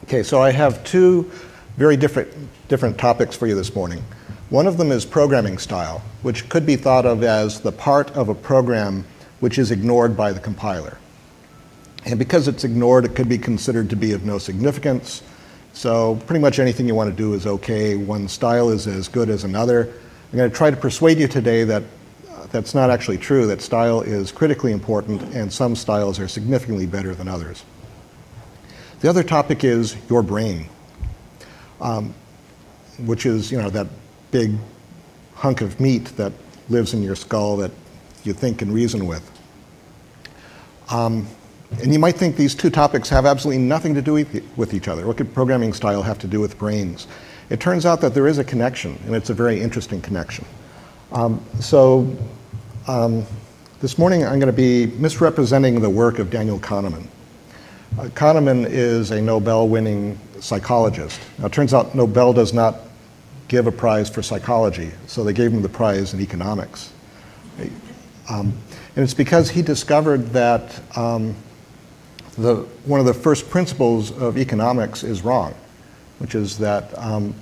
Okay, so I have two very different topics for you this morning. One of them is programming style, which could be thought of as the part of a program which is ignored by the compiler. And because it's ignored, it could be considered to be of no significance. So pretty much anything you want to do is okay. One style is as good as another. I'm going to try to persuade you today that that's not actually true, that style is critically important and some styles are significantly better than others. The other topic is your brain, which is, that big hunk of meat that lives in your skull that you think and reason with. And you might think these two topics have absolutely nothing to do with each other. What could programming style have to do with brains? It turns out that there is a connection, and it's a very interesting connection. This morning I'm going to be misrepresenting the work of Daniel Kahneman. Kahneman is a Nobel-winning psychologist. Now, it turns out Nobel does not give a prize for psychology, so they gave him the prize in economics. And it's because he discovered that one of the first principles of economics is wrong, which is that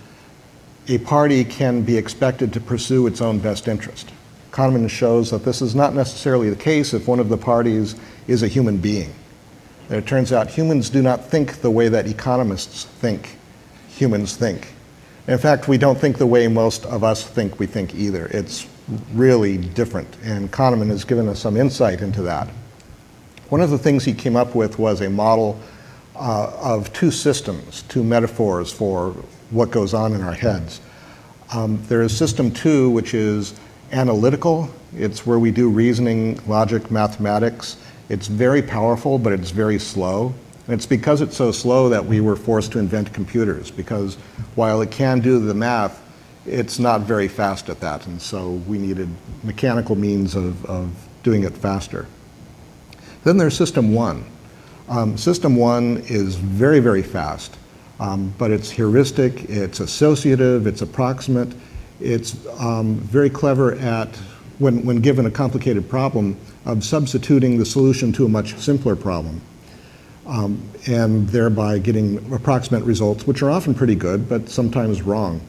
a party can be expected to pursue its own best interest. Kahneman shows that this is not necessarily the case if one of the parties is a human being. And it turns out humans do not think the way that economists think humans think. In fact, we don't think the way most of us think we think either. It's really different, and Kahneman has given us some insight into that. One of the things he came up with was a model of two systems, two metaphors for what goes on in our heads. There is system 2, which is analytical. It's where we do reasoning, logic, mathematics. It's very powerful, but it's very slow. And it's because it's so slow that we were forced to invent computers, because while it can do the math, it's not very fast at that. And so we needed mechanical means of doing it faster. Then there's system 1. System 1 is very, very fast, but it's heuristic, it's associative, it's approximate. It's very clever at, when given a complicated problem, of substituting the solution to a much simpler problem, and thereby getting approximate results, which are often pretty good, but sometimes wrong.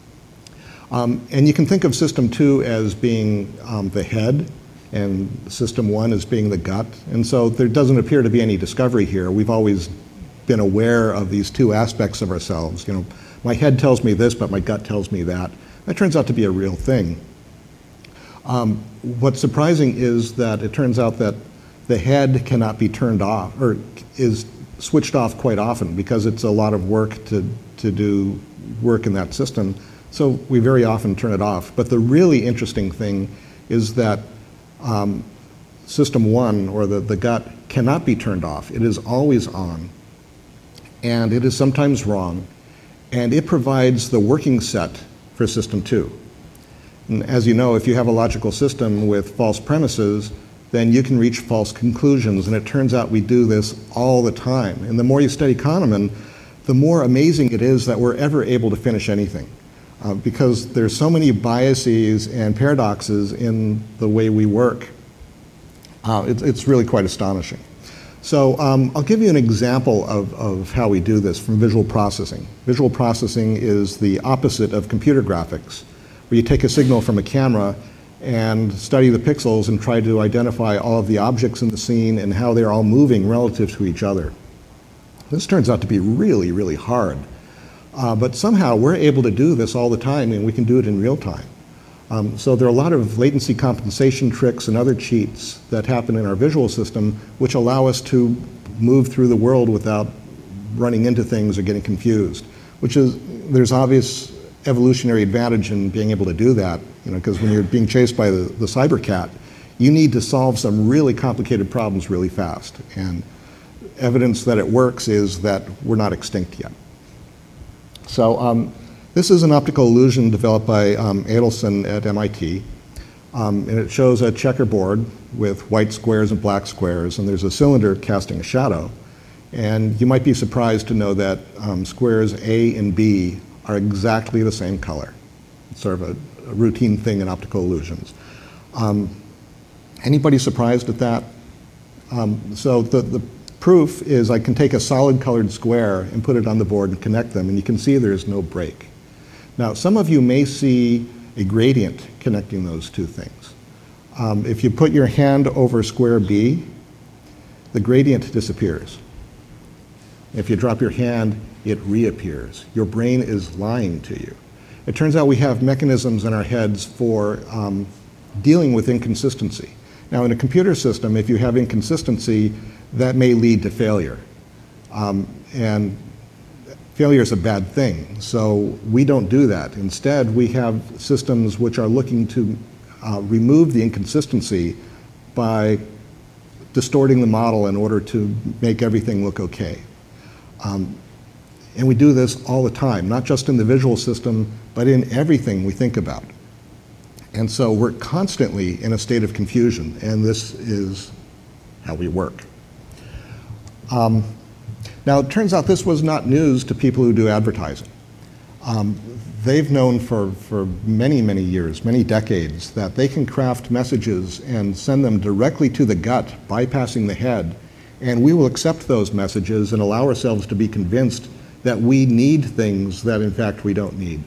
And you can think of system 2 as being the head, and system 1 as being the gut. And so there doesn't appear to be any discovery here. We've always been aware of these two aspects of ourselves. My head tells me this, but my gut tells me that. That turns out to be a real thing. What's surprising is that it turns out that the head cannot be turned off, or is switched off quite often, because it's a lot of work to do work in that system. So we very often turn it off. But the really interesting thing is that system 1, or the gut, cannot be turned off. It is always on, and it is sometimes wrong, and it provides the working set for system 2. And as you know, if you have a logical system with false premises, then you can reach false conclusions, and it turns out we do this all the time. And the more you study Kahneman, the more amazing it is that we're ever able to finish anything, because there's so many biases and paradoxes in the way we work. It's really quite astonishing. So I'll give you an example of how we do this from visual processing. Visual processing is the opposite of computer graphics, where you take a signal from a camera and study the pixels and try to identify all of the objects in the scene and how they're all moving relative to each other. This turns out to be really, really hard. But somehow we're able to do this all the time, and we can do it in real time. So there are a lot of latency compensation tricks and other cheats that happen in our visual system which allow us to move through the world without running into things or getting confused, there's obvious evolutionary advantage in being able to do that, because when you're being chased by the cyber cat, you need to solve some really complicated problems really fast. And evidence that it works is that we're not extinct yet. So this is an optical illusion developed by Adelson at MIT. And it shows a checkerboard with white squares and black squares, and there's a cylinder casting a shadow. And you might be surprised to know that squares A and B are exactly the same color. It's sort of a routine thing in optical illusions. Anybody surprised at that? So the proof is I can take a solid colored square and put it on the board and connect them, and you can see there's no break. Now, some of you may see a gradient connecting those two things. If you put your hand over square B, the gradient disappears. If you drop your hand, it reappears. Your brain is lying to you. It turns out we have mechanisms in our heads for dealing with inconsistency. Now, in a computer system, if you have inconsistency, that may lead to failure. And failure is a bad thing, so we don't do that. Instead, we have systems which are looking to remove the inconsistency by distorting the model in order to make everything look okay. And we do this all the time, not just in the visual system, but in everything we think about. And so we're constantly in a state of confusion, and this is how we work. Now, it turns out this was not news to people who do advertising. They've known for many, many years, many decades, that they can craft messages and send them directly to the gut, bypassing the head, and we will accept those messages and allow ourselves to be convinced that we need things that, in fact, we don't need.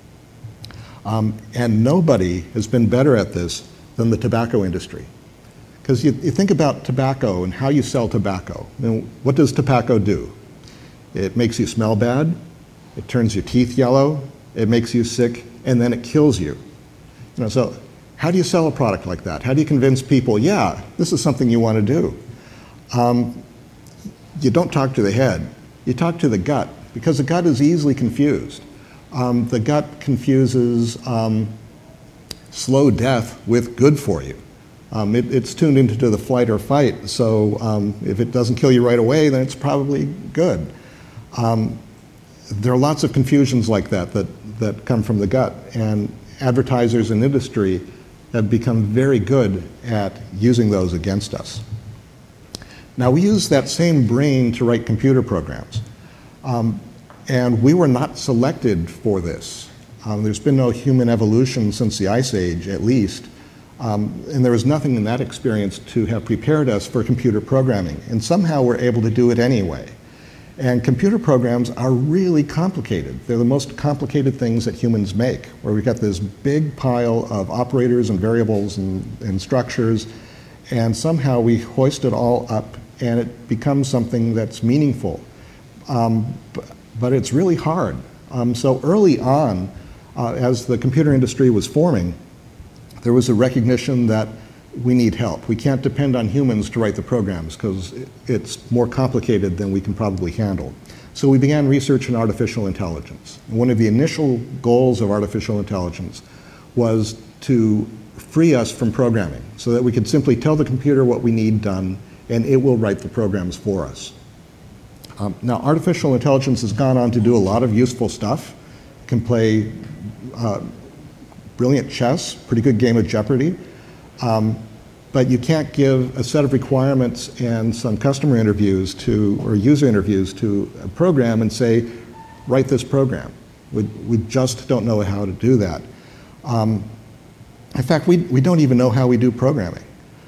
And nobody has been better at this than the tobacco industry. Because you think about tobacco and how you sell tobacco. And what does tobacco do? It makes you smell bad, it turns your teeth yellow, it makes you sick, and then it kills you. So how do you sell a product like that? How do you convince people, yeah, this is something you want to do? You don't talk to the head, you talk to the gut, because the gut is easily confused. The gut confuses slow death with good for you. It's tuned into the flight or fight, so if it doesn't kill you right away, then it's probably good. There are lots of confusions like that come from the gut, and advertisers and industry have become very good at using those against us. Now, we use that same brain to write computer programs, and we were not selected for this. There's been no human evolution since the Ice Age, at least, and there was nothing in that experience to have prepared us for computer programming, and somehow we're able to do it anyway. And computer programs are really complicated. They're the most complicated things that humans make, where we've got this big pile of operators and variables and structures, and somehow we hoist it all up and it becomes something that's meaningful. But it's really hard. So early on, as the computer industry was forming, there was a recognition that we need help. We can't depend on humans to write the programs because it's more complicated than we can probably handle. So we began research in artificial intelligence. And one of the initial goals of artificial intelligence was to free us from programming so that we could simply tell the computer what we need done and it will write the programs for us. Now, artificial intelligence has gone on to do a lot of useful stuff. It can play brilliant chess, pretty good game of Jeopardy. But you can't give a set of requirements and some customer interviews or user interviews to a program and say, write this program. We just don't know how to do that. In fact, we don't even know how we do programming.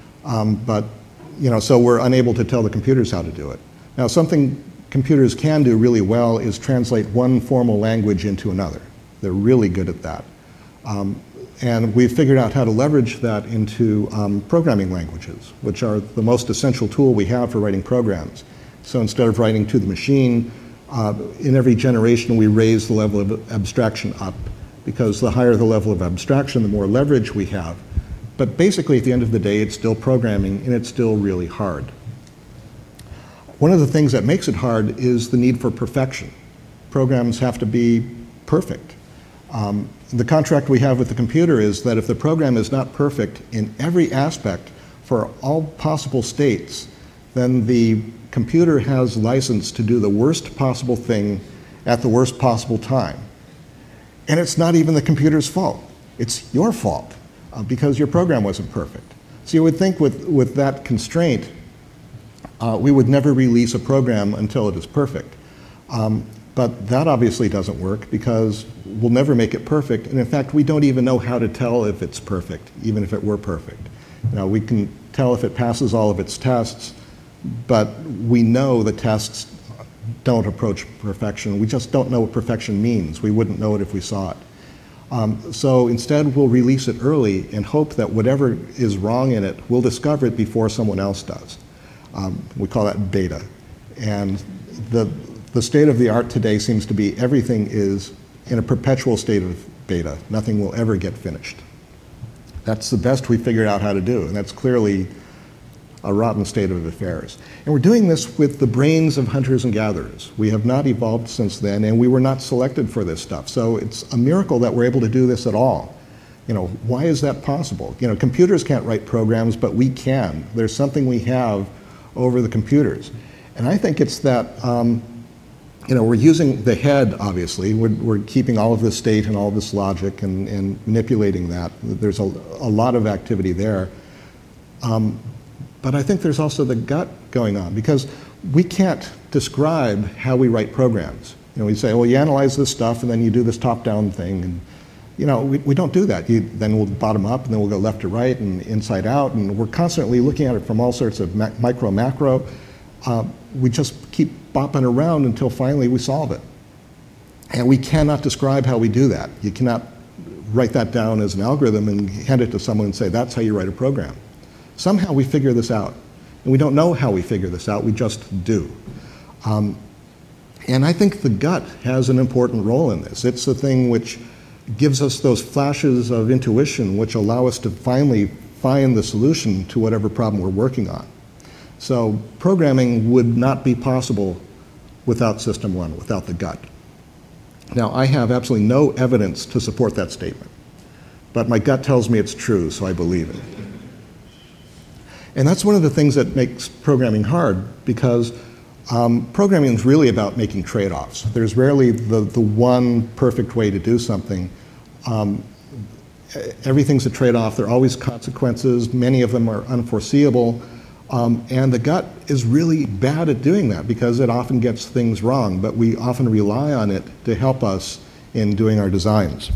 So we're unable to tell the computers how to do it. Now, something computers can do really well is translate one formal language into another. They're really good at that. And we've figured out how to leverage that into programming languages, which are the most essential tool we have for writing programs. So instead of writing to the machine, in every generation we raise the level of abstraction up, because the higher the level of abstraction, the more leverage we have. But basically, at the end of the day, it's still programming, and it's still really hard. One of the things that makes it hard is the need for perfection. Programs have to be perfect. The contract we have with the computer is that if the program is not perfect in every aspect for all possible states, then the computer has license to do the worst possible thing at the worst possible time. And it's not even the computer's fault. It's your fault because your program wasn't perfect. So you would think with that constraint, we would never release a program until it is perfect. But that obviously doesn't work because we'll never make it perfect. And in fact, we don't even know how to tell if it's perfect, even if it were perfect. We can tell if it passes all of its tests, but we know the tests don't approach perfection. We just don't know what perfection means. We wouldn't know it if we saw it. So instead, we'll release it early and hope that whatever is wrong in it, we'll discover it before someone else does. We call that beta. And the state of the art today seems to be everything is in a perpetual state of beta. Nothing will ever get finished. That's the best we figured out how to do, and that's clearly a rotten state of affairs. And we're doing this with the brains of hunters and gatherers. We have not evolved since then, and we were not selected for this stuff. So it's a miracle that we're able to do this at all. You know, why is that possible? You know, computers can't write programs, but we can. There's something we have over the computers. And I think it's that, you know, we're using the head, obviously. We're keeping all of this state and all of this logic and manipulating that. There's a lot of activity there. But I think there's also the gut going on, because we can't describe how we write programs. You know, we say, well, you analyze this stuff, and then you do this top-down thing. And, you know, we don't do that. Then we'll bottom up, and then we'll go left to right and inside out. And we're constantly looking at it from all sorts of micro, macro. We just keep bopping around until finally we solve it. And we cannot describe how we do that. You cannot write that down as an algorithm and hand it to someone and say, that's how you write a program. Somehow we figure this out. And we don't know how we figure this out, we just do. And I think the gut has an important role in this. It's the thing which gives us those flashes of intuition which allow us to finally find the solution to whatever problem we're working on. So programming would not be possible without System 1, without the gut. Now, I have absolutely no evidence to support that statement, but my gut tells me it's true, so I believe it. And that's one of the things that makes programming hard, because programming is really about making trade-offs. There's rarely the one perfect way to do something. Everything's a trade-off. There are always consequences. Many of them are unforeseeable. And the gut is really bad at doing that, because it often gets things wrong, but we often rely on it to help us in doing our designs.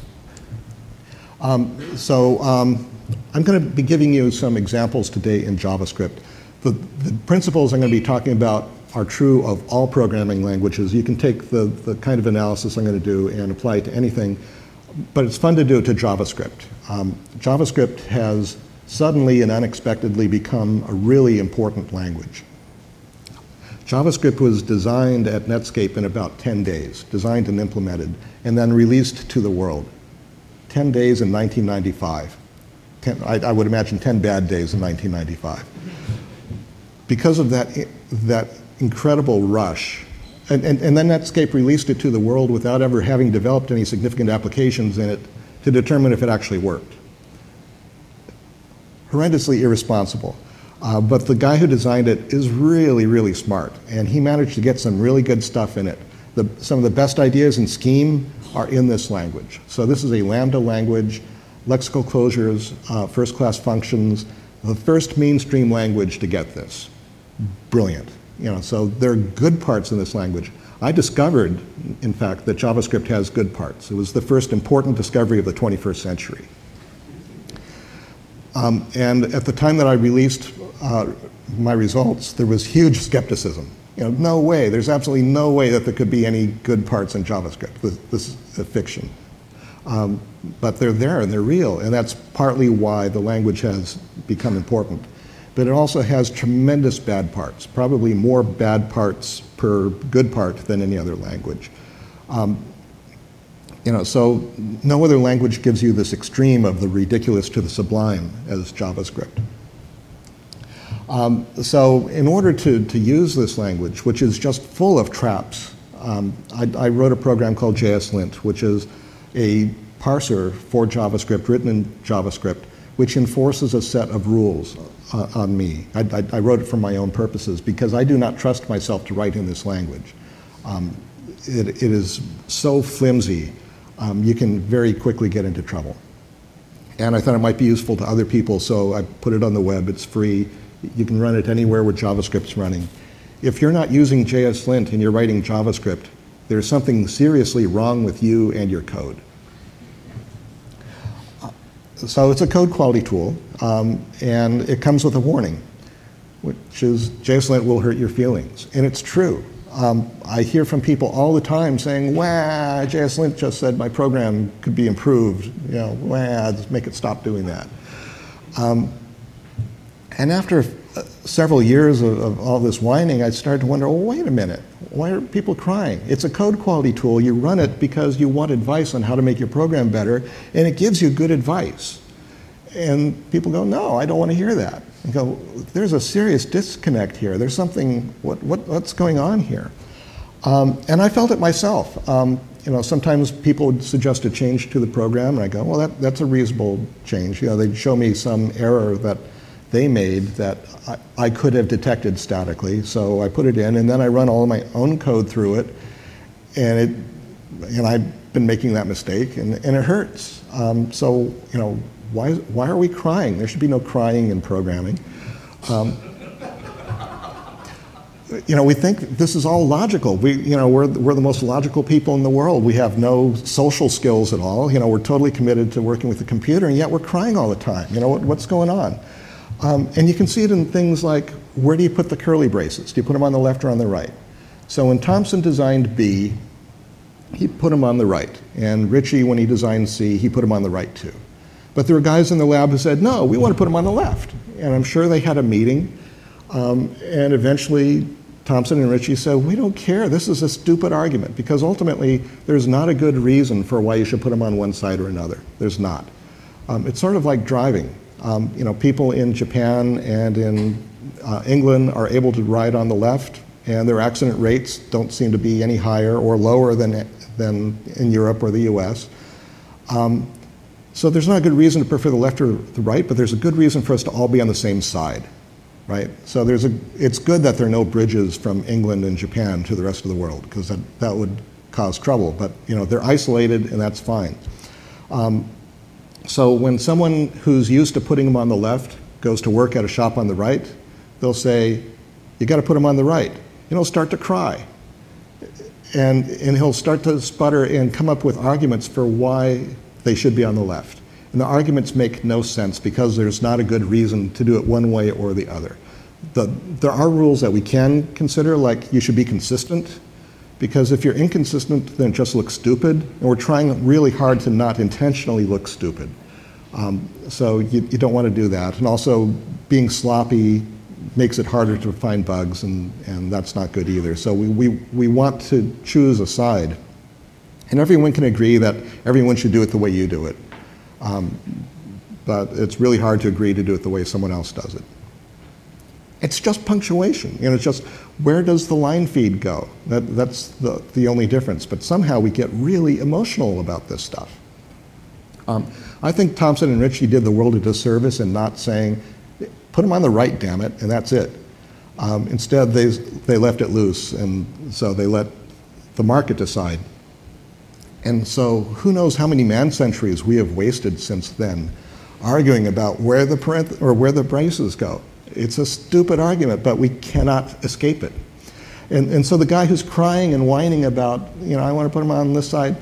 I'm going to be giving you some examples today in JavaScript. The principles I'm going to be talking about are true of all programming languages. You can take the kind of analysis I'm going to do and apply it to anything, but it's fun to do it to JavaScript. JavaScript has suddenly and unexpectedly become a really important language. JavaScript was designed at Netscape in about 10 days, designed and implemented, and then released to the world. 10 days in 1995. I would imagine 10 bad days in 1995. Because of that incredible rush, and then Netscape released it to the world without ever having developed any significant applications in it to determine if it actually worked. Horrendously irresponsible. But the guy who designed it is really, really smart, and he managed to get some really good stuff in it. Some of the best ideas in Scheme are in this language. So this is a Lambda language, lexical closures, first-class functions, the first mainstream language to get this. Brilliant. You know, so there are good parts in this language. I discovered, in fact, that JavaScript has good parts. It was the first important discovery of the 21st century. And at the time that I released my results, there was huge skepticism. You know, no way, there's absolutely no way that there could be any good parts in JavaScript. This is a fiction. But they're there and they're real, and that's partly why the language has become important. But it also has tremendous bad parts, probably more bad parts per good part than any other language. You know, so no other language gives you this extreme of the ridiculous to the sublime as JavaScript. So in order to use this language, which is just full of traps, I wrote a program called JSLint, which is a parser for JavaScript, written in JavaScript, which enforces a set of rules on me. I wrote it for my own purposes because I do not trust myself to write in this language. It is so flimsy, you can very quickly get into trouble. And I thought it might be useful to other people, so I put it on the web. It's free. You can run it anywhere where JavaScript's running. If you're not using JSLint and you're writing JavaScript, there's something seriously wrong with you and your code. So it's a code quality tool, and it comes with a warning. which is JSLint will hurt your feelings. And it's true. I hear from people all the time saying, "Wah, JSLint just said my program could be improved. You know, wah, just make it stop doing that." And after several years of all this whining, I started to wonder, well, wait a minute, why are people crying? It's a code quality tool. You run it because you want advice on how to make your program better, and it gives you good advice. And people go, no, I don't want to hear that. I go, there's a serious disconnect here. There's something, what's going on here? And I felt it myself. Sometimes people would suggest a change to the program, and I go, well, that's a reasonable change. They'd show me some error that they made that I could have detected statically, so I put it in, and then I run all of my own code through it, and I've been making that mistake, and it hurts. Why are we crying? There should be no crying in programming. We think this is all logical. We're the most logical people in the world. We have no social skills at all. We're totally committed to working with the computer, and yet we're crying all the time. What's going on? And you can see it in things like, where do you put the curly braces? Do you put them on the left or on the right? So when Thompson designed B, he put them on the right. And Ritchie, when he designed C, he put them on the right too. But there were guys in the lab who said, no, we want to put them on the left. And I'm sure they had a meeting. And eventually, Thompson and Ritchie said, we don't care. This is a stupid argument. Because ultimately, there's not a good reason for why you should put them on one side or another. There's not. It's sort of like driving. People in Japan and in England are able to ride on the left, and their accident rates don't seem to be any higher or lower than in Europe or the US. So there's not a good reason to prefer the left or the right, but there's a good reason for us to all be on the same side, right? So it's good that there are no bridges from England and Japan to the rest of the world, because that would cause trouble. But they're isolated, and that's fine. So when someone who's used to putting them on the left goes to work at a shop on the right, they'll say, you got to put them on the right. And he'll start to cry. And he'll start to sputter and come up with arguments for why they should be on the left. And the arguments make no sense because there's not a good reason to do it one way or the other. There are rules that we can consider, like you should be consistent. Because if you're inconsistent, then it just looks stupid. And we're trying really hard to not intentionally look stupid. So you don't want to do that. And also, being sloppy makes it harder to find bugs, and that's not good either. So we want to choose a side. And everyone can agree that everyone should do it the way you do it. But it's really hard to agree to do it the way someone else does it. It's just punctuation. It's just, where does the line feed go? That's the only difference. But somehow we get really emotional about this stuff. I think Thompson and Ritchie did the world a disservice in not saying, put them on the right, damn it, and that's it. Instead, they left it loose, and so they let the market decide. And so who knows how many man-centuries we have wasted since then arguing about where the braces go. It's a stupid argument, but we cannot escape it. And so the guy who's crying and whining about, I want to put him on this side,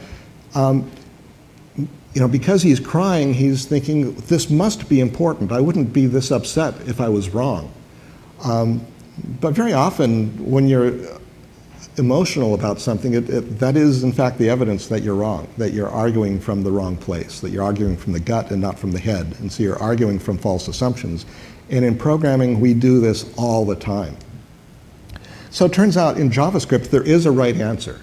because he's crying, he's thinking, this must be important. I wouldn't be this upset if I was wrong. But very often, when you're emotional about something, that is, in fact, the evidence that you're wrong, that you're arguing from the wrong place, that you're arguing from the gut and not from the head. And so you're arguing from false assumptions. And in programming, we do this all the time. So it turns out in JavaScript, there is a right answer.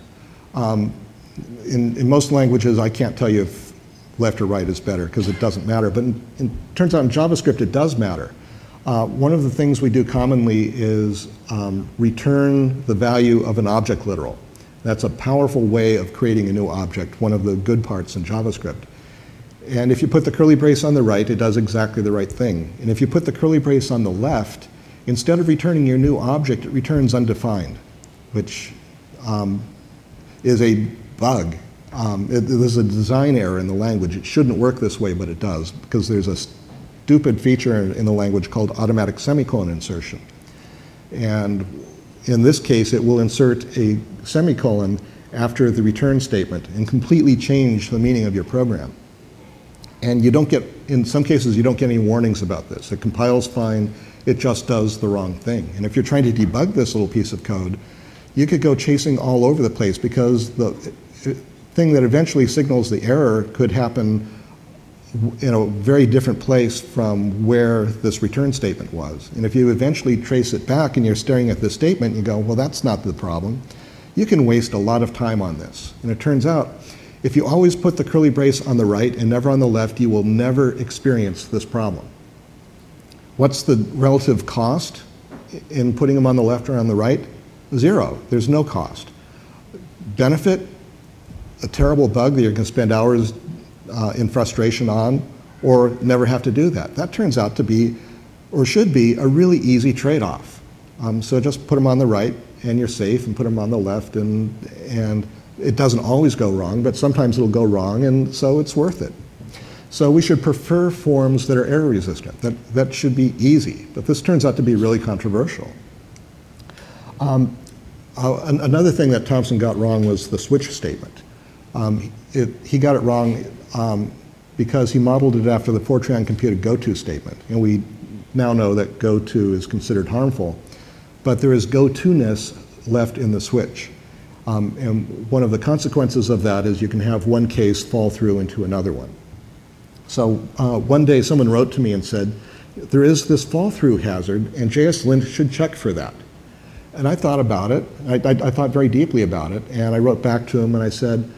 In most languages, I can't tell you if left or right is better because it doesn't matter. But it turns out in JavaScript, it does matter. One of the things we do commonly is return the value of an object literal. That's a powerful way of creating a new object, one of the good parts in JavaScript. And if you put the curly brace on the right, it does exactly the right thing. And if you put the curly brace on the left, instead of returning your new object, it returns undefined, which is a bug. There's a design error in the language. It shouldn't work this way, but it does, because there's a stupid feature in the language called automatic semicolon insertion. And in this case, it will insert a semicolon after the return statement and completely change the meaning of your program. And you don't get, in some cases, you don't get any warnings about this. It compiles fine, it just does the wrong thing. And if you're trying to debug this little piece of code, you could go chasing all over the place because the thing that eventually signals the error could happen in a very different place from where this return statement was. And if you eventually trace it back and you're staring at this statement, you go, well, that's not the problem. You can waste a lot of time on this. And it turns out, if you always put the curly brace on the right and never on the left, you will never experience this problem. What's the relative cost in putting them on the left or on the right? Zero. There's no cost. Benefit, a terrible bug that you're going to spend hours in frustration on, or never have to do that. That turns out to be, or should be, a really easy trade-off. So just put them on the right and you're safe, and put them on the left, and it doesn't always go wrong, but sometimes it'll go wrong, and so it's worth it. So we should prefer forms that are error resistant. That should be easy, but this turns out to be really controversial. Another thing that Thompson got wrong was the switch statement. He got it wrong because he modeled it after the Fortran computed goto statement, and we now know that goto is considered harmful, but there is goto-ness left in the switch. And one of the consequences of that is you can have one case fall through into another one. So one day someone wrote to me and said, there is this fall-through hazard, and JSLint should check for that. And I thought about it. I thought very deeply about it, and I wrote back to him and I said,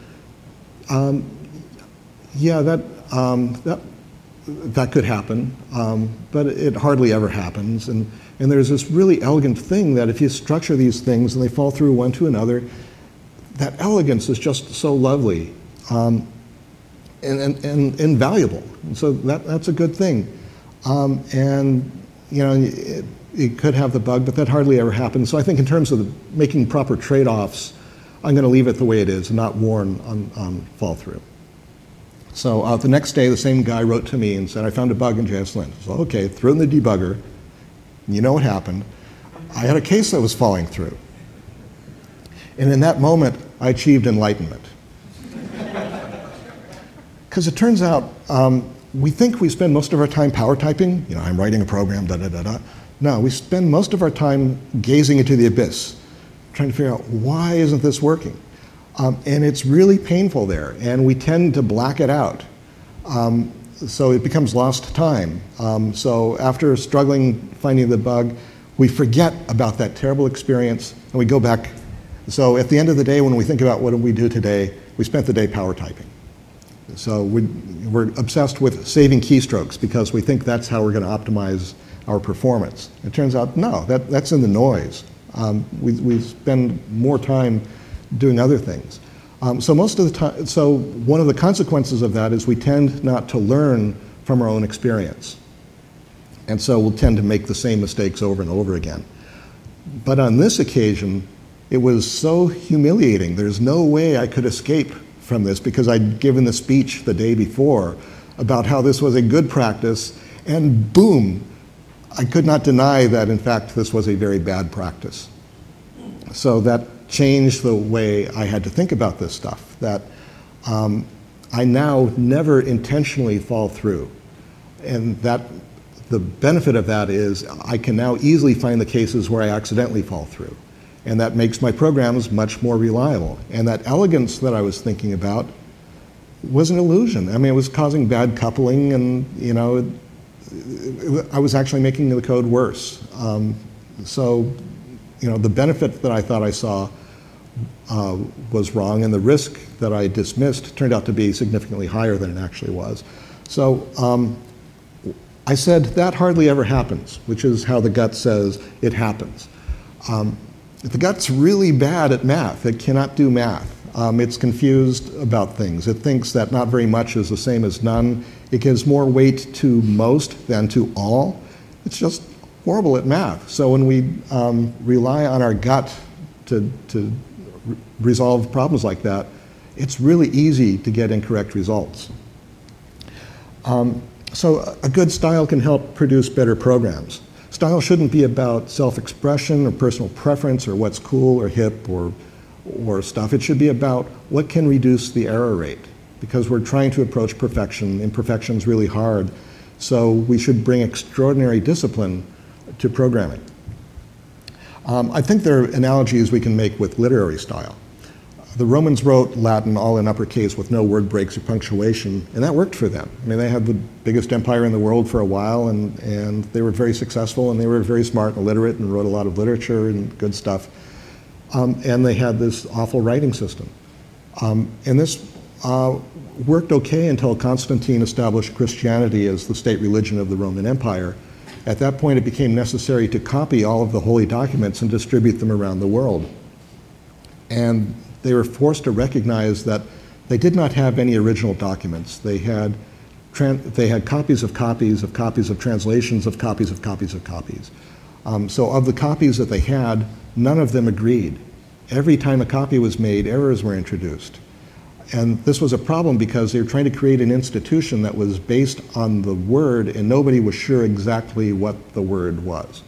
yeah, that could happen, but it hardly ever happens. And there's this really elegant thing that if you structure these things and they fall through one to another, that elegance is just so lovely and valuable. And so that's a good thing. And you know, it could have the bug, but that hardly ever happens. So I think in terms of making proper trade-offs, I'm going to leave it the way it is and not warn on fall through. So the next day, the same guy wrote to me and said, I found a bug in JSLint. So okay, threw in the debugger. You know what happened. I had a case that was falling through. And in that moment, I achieved enlightenment. Because it turns out, we think we spend most of our time power typing. You know, I'm writing a program, da-da-da-da. No, we spend most of our time gazing into the abyss, trying to figure out why isn't this working? And it's really painful there, and we tend to black it out. So it becomes lost time. So after struggling finding the bug, we forget about that terrible experience, and we go back. So at the end of the day, when we think about what did we do today, we spent the day power typing. So we're obsessed with saving keystrokes because we think that's how we're going to optimize our performance. It turns out, no, that's in the noise. We spend more time doing other things. So most of the time, so one of the consequences of that is we tend not to learn from our own experience. And so we'll tend to make the same mistakes over and over again. But on this occasion, it was so humiliating. There's no way I could escape from this because I'd given the speech the day before about how this was a good practice, and boom, I could not deny that, in fact, this was a very bad practice. So that changed the way I had to think about this stuff, that I now never intentionally fall through. And that the benefit of that is I can now easily find the cases where I accidentally fall through. And that makes my programs much more reliable. And that elegance that I was thinking about was an illusion. I mean, it was causing bad coupling, and you know, I was actually making the code worse. So, you know, the benefit that I thought I saw was wrong, and the risk that I dismissed turned out to be significantly higher than it actually was. So I said, that hardly ever happens, which is how the gut says it happens. The gut's really bad at math. It cannot do math. It's confused about things. It thinks that not very much is the same as none. It gives more weight to most than to all. It's just horrible at math. So when we rely on our gut to resolve problems like that, it's really easy to get incorrect results. So a good style can help produce better programs. Style shouldn't be about self-expression or personal preference or what's cool or hip or stuff. It should be about what can reduce the error rate, because we're trying to approach perfection. Imperfection's really hard. So we should bring extraordinary discipline to programming. I think there are analogies we can make with literary style. The Romans wrote Latin all in uppercase with no word breaks or punctuation, and that worked for them. I mean, they had the biggest empire in the world for a while, and they were very successful, and they were very smart and literate and wrote a lot of literature and good stuff. And they had this awful writing system. And this worked okay until Constantine established Christianity as the state religion of the Roman Empire. At that point, it became necessary to copy all of the holy documents and distribute them around the world. And they were forced to recognize that they did not have any original documents. They had copies of copies of copies of translations of copies of copies of copies. So of the copies that they had, none of them agreed. Every time a copy was made, errors were introduced. And this was a problem because they were trying to create an institution that was based on the word, and nobody was sure exactly what the word was.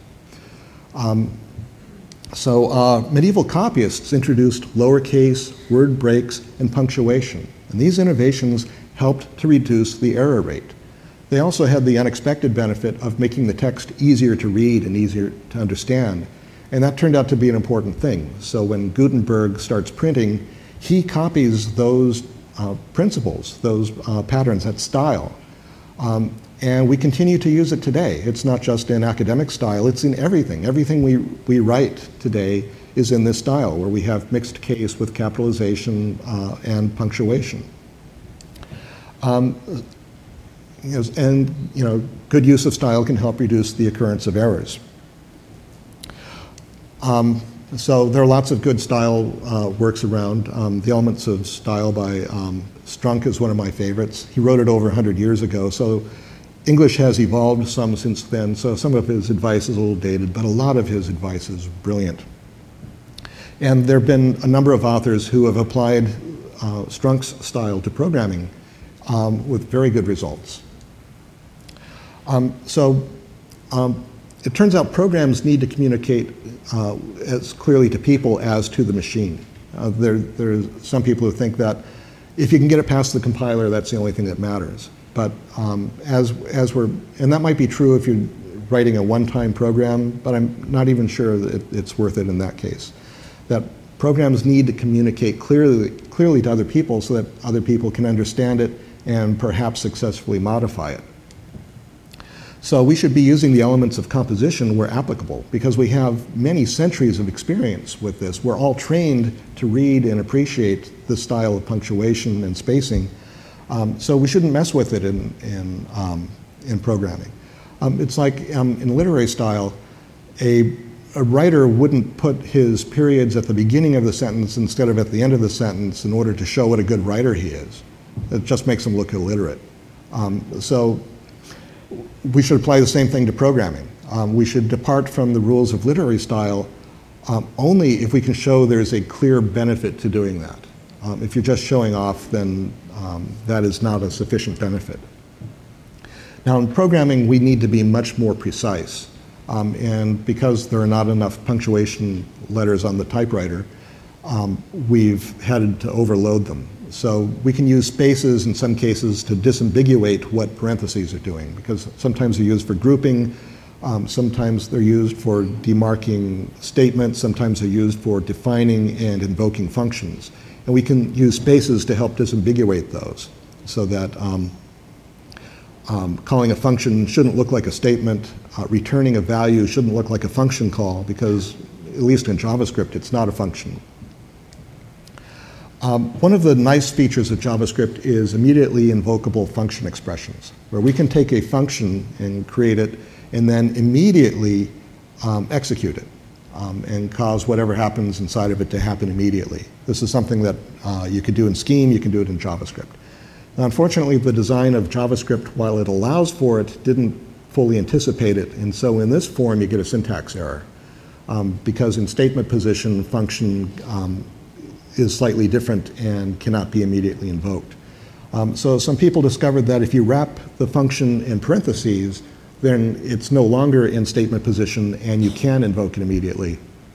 So medieval copyists introduced lowercase, word breaks, and punctuation. And these innovations helped to reduce the error rate. They also had the unexpected benefit of making the text easier to read and easier to understand. And that turned out to be an important thing. So when Gutenberg starts printing, he copies those principles, those patterns, that style. And we continue to use it today. It's not just in academic style, it's in everything. Everything we write today is in this style, where we have mixed case with capitalization and punctuation. Good use of style can help reduce the occurrence of errors. So there are lots of good style works around. The Elements of Style by Strunk is one of my favorites. He wrote it over 100 years ago, so English has evolved some since then, so some of his advice is a little dated, but a lot of his advice is brilliant. And there have been a number of authors who have applied Strunk's style to programming with very good results. It turns out programs need to communicate as clearly to people as to the machine. There's some people who think that if you can get it past the compiler, that's the only thing that matters. But and that might be true if you're writing a one-time program, but I'm not even sure that it's worth it in that case. That programs need to communicate clearly to other people so that other people can understand it and perhaps successfully modify it. So we should be using the elements of composition where applicable, because we have many centuries of experience with this. We're all trained to read and appreciate the style of punctuation and spacing, so we shouldn't mess with it in programming. It's like in literary style, a writer wouldn't put his periods at the beginning of the sentence instead of at the end of the sentence in order to show what a good writer he is. It just makes him look illiterate. So we should apply the same thing to programming. We should depart from the rules of literary style only if we can show there's a clear benefit to doing that. If you're just showing off, then that is not a sufficient benefit. Now in programming, we need to be much more precise. And because there are not enough punctuation letters on the typewriter, we've had to overload them. So we can use spaces in some cases to disambiguate what parentheses are doing, because sometimes they're used for grouping, sometimes they're used for demarking statements, sometimes they're used for defining and invoking functions. And we can use spaces to help disambiguate those, so that calling a function shouldn't look like a statement, returning a value shouldn't look like a function call, because at least in JavaScript it's not a function. One of the nice features of JavaScript is immediately invocable function expressions, where we can take a function and create it and then immediately execute it and cause whatever happens inside of it to happen immediately. This is something that you could do in Scheme, you can do it in JavaScript. Now, unfortunately, the design of JavaScript, while it allows for it, didn't fully anticipate it, and so in this form you get a syntax error, because in statement position, function is slightly different and cannot be immediately invoked. So some people discovered that if you wrap the function in parentheses, then it's no longer in statement position and you can invoke it immediately.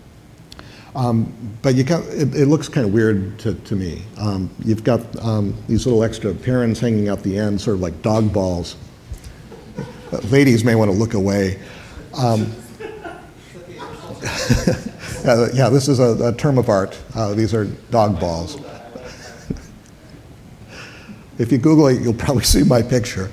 But it looks kind of weird to me. You've got these little extra parens hanging out the end, sort of like dog balls. Ladies may want to look away. Yeah, this is a term of art. These are dog balls. If you Google it, you'll probably see my picture.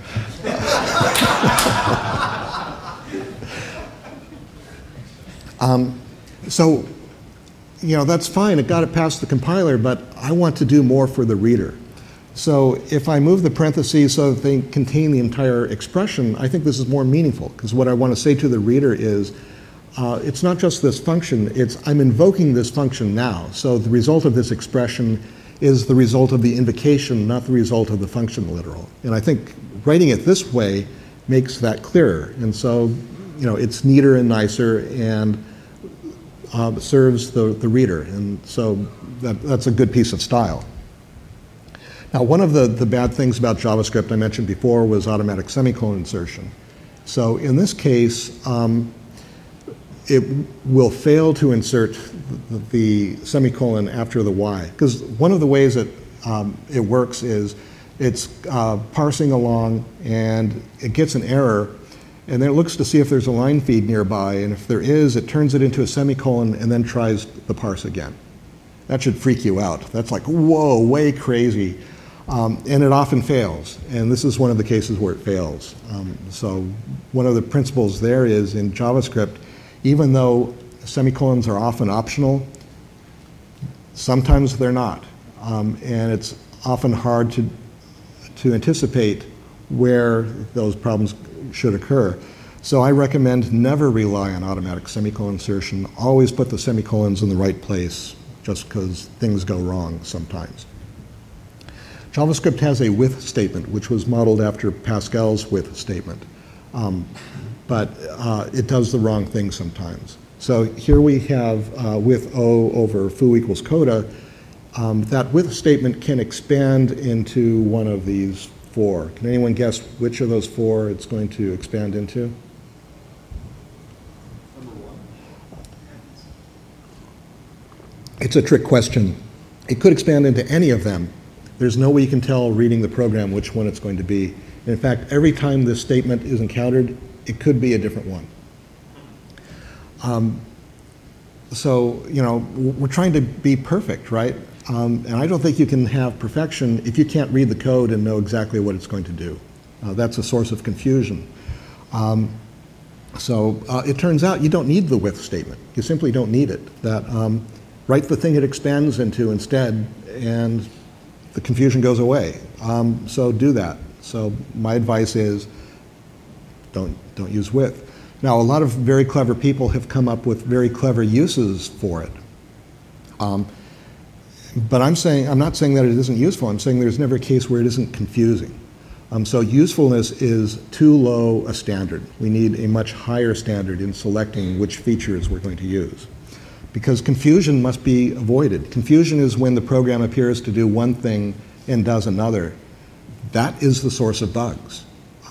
So, that's fine. It got it past the compiler, but I want to do more for the reader. So if I move the parentheses so that they contain the entire expression, I think this is more meaningful, because what I want to say to the reader is, it's not just this function, I'm invoking this function now. So the result of this expression is the result of the invocation, not the result of the function literal. And I think writing it this way makes that clearer. And so, it's neater and nicer and serves the reader. And so that's a good piece of style. Now, one of the bad things about JavaScript I mentioned before was automatic semicolon insertion. So in this case, it will fail to insert the semicolon after the Y. Because one of the ways that it works is it's parsing along and it gets an error, and then it looks to see if there's a line feed nearby, and if there is, it turns it into a semicolon and then tries the parse again. That should freak you out. That's like, whoa, way crazy. And it often fails, and this is one of the cases where it fails. So one of the principles there is in JavaScript, even though semicolons are often optional, sometimes they're not. And it's often hard to anticipate where those problems should occur. So I recommend never rely on automatic semicolon insertion. Always put the semicolons in the right place, just because things go wrong sometimes. JavaScript has a with statement, which was modeled after Pascal's with statement. But it does the wrong thing sometimes. So here we have with O over foo equals coda. That with statement can expand into one of these four. Can anyone guess which of those four it's going to expand into? Number one. It's a trick question. It could expand into any of them. There's no way you can tell reading the program which one it's going to be. In fact, every time this statement is encountered, it could be a different one. So, we're trying to be perfect, right? And I don't think you can have perfection if you can't read the code and know exactly what it's going to do. That's a source of confusion. So it turns out you don't need the with statement. You simply don't need it. Write the thing it expands into instead, and the confusion goes away. So do that. So my advice is don't use with. Now, a lot of very clever people have come up with very clever uses for it. But I'm not saying that it isn't useful. I'm saying there's never a case where it isn't confusing. So usefulness is too low a standard. We need a much higher standard in selecting which features we're going to use. Because confusion must be avoided. Confusion is when the program appears to do one thing and does another. That is the source of bugs.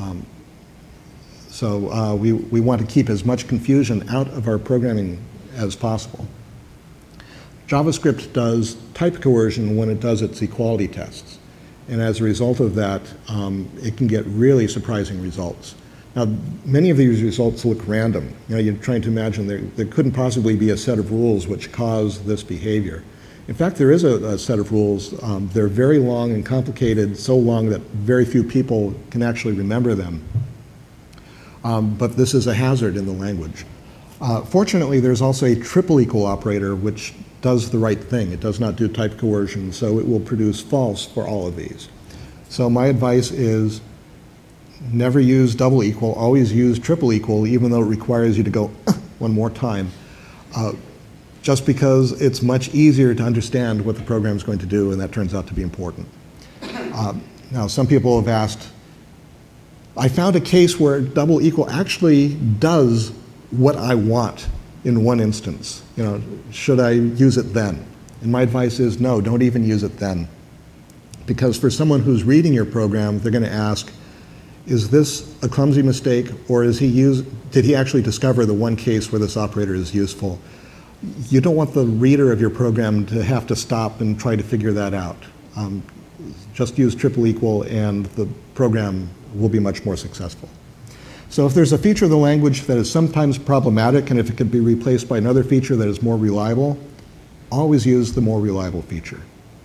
So we want to keep as much confusion out of our programming as possible. JavaScript does type coercion when it does its equality tests. And as a result of that, it can get really surprising results. Now, many of these results look random. You're trying to imagine there couldn't possibly be a set of rules which cause this behavior. In fact, there is a set of rules. They're very long and complicated, so long that very few people can actually remember them. But this is a hazard in the language. Fortunately, there's also a triple equal operator which does the right thing. It does not do type coercion, so it will produce false for all of these. So my advice is never use double equal, always use triple equal, even though it requires you to go one more time, just because it's much easier to understand what the program is going to do, and that turns out to be important. Now, some people have asked, I found a case where double equal actually does what I want in one instance. Should I use it then? And my advice is no, don't even use it then. Because for someone who's reading your program, they're going to ask, is this a clumsy mistake, or did he actually discover the one case where this operator is useful? You don't want the reader of your program to have to stop and try to figure that out. Just use triple equal and the program will be much more successful. So if there's a feature of the language that is sometimes problematic, and if it could be replaced by another feature that is more reliable, always use the more reliable feature.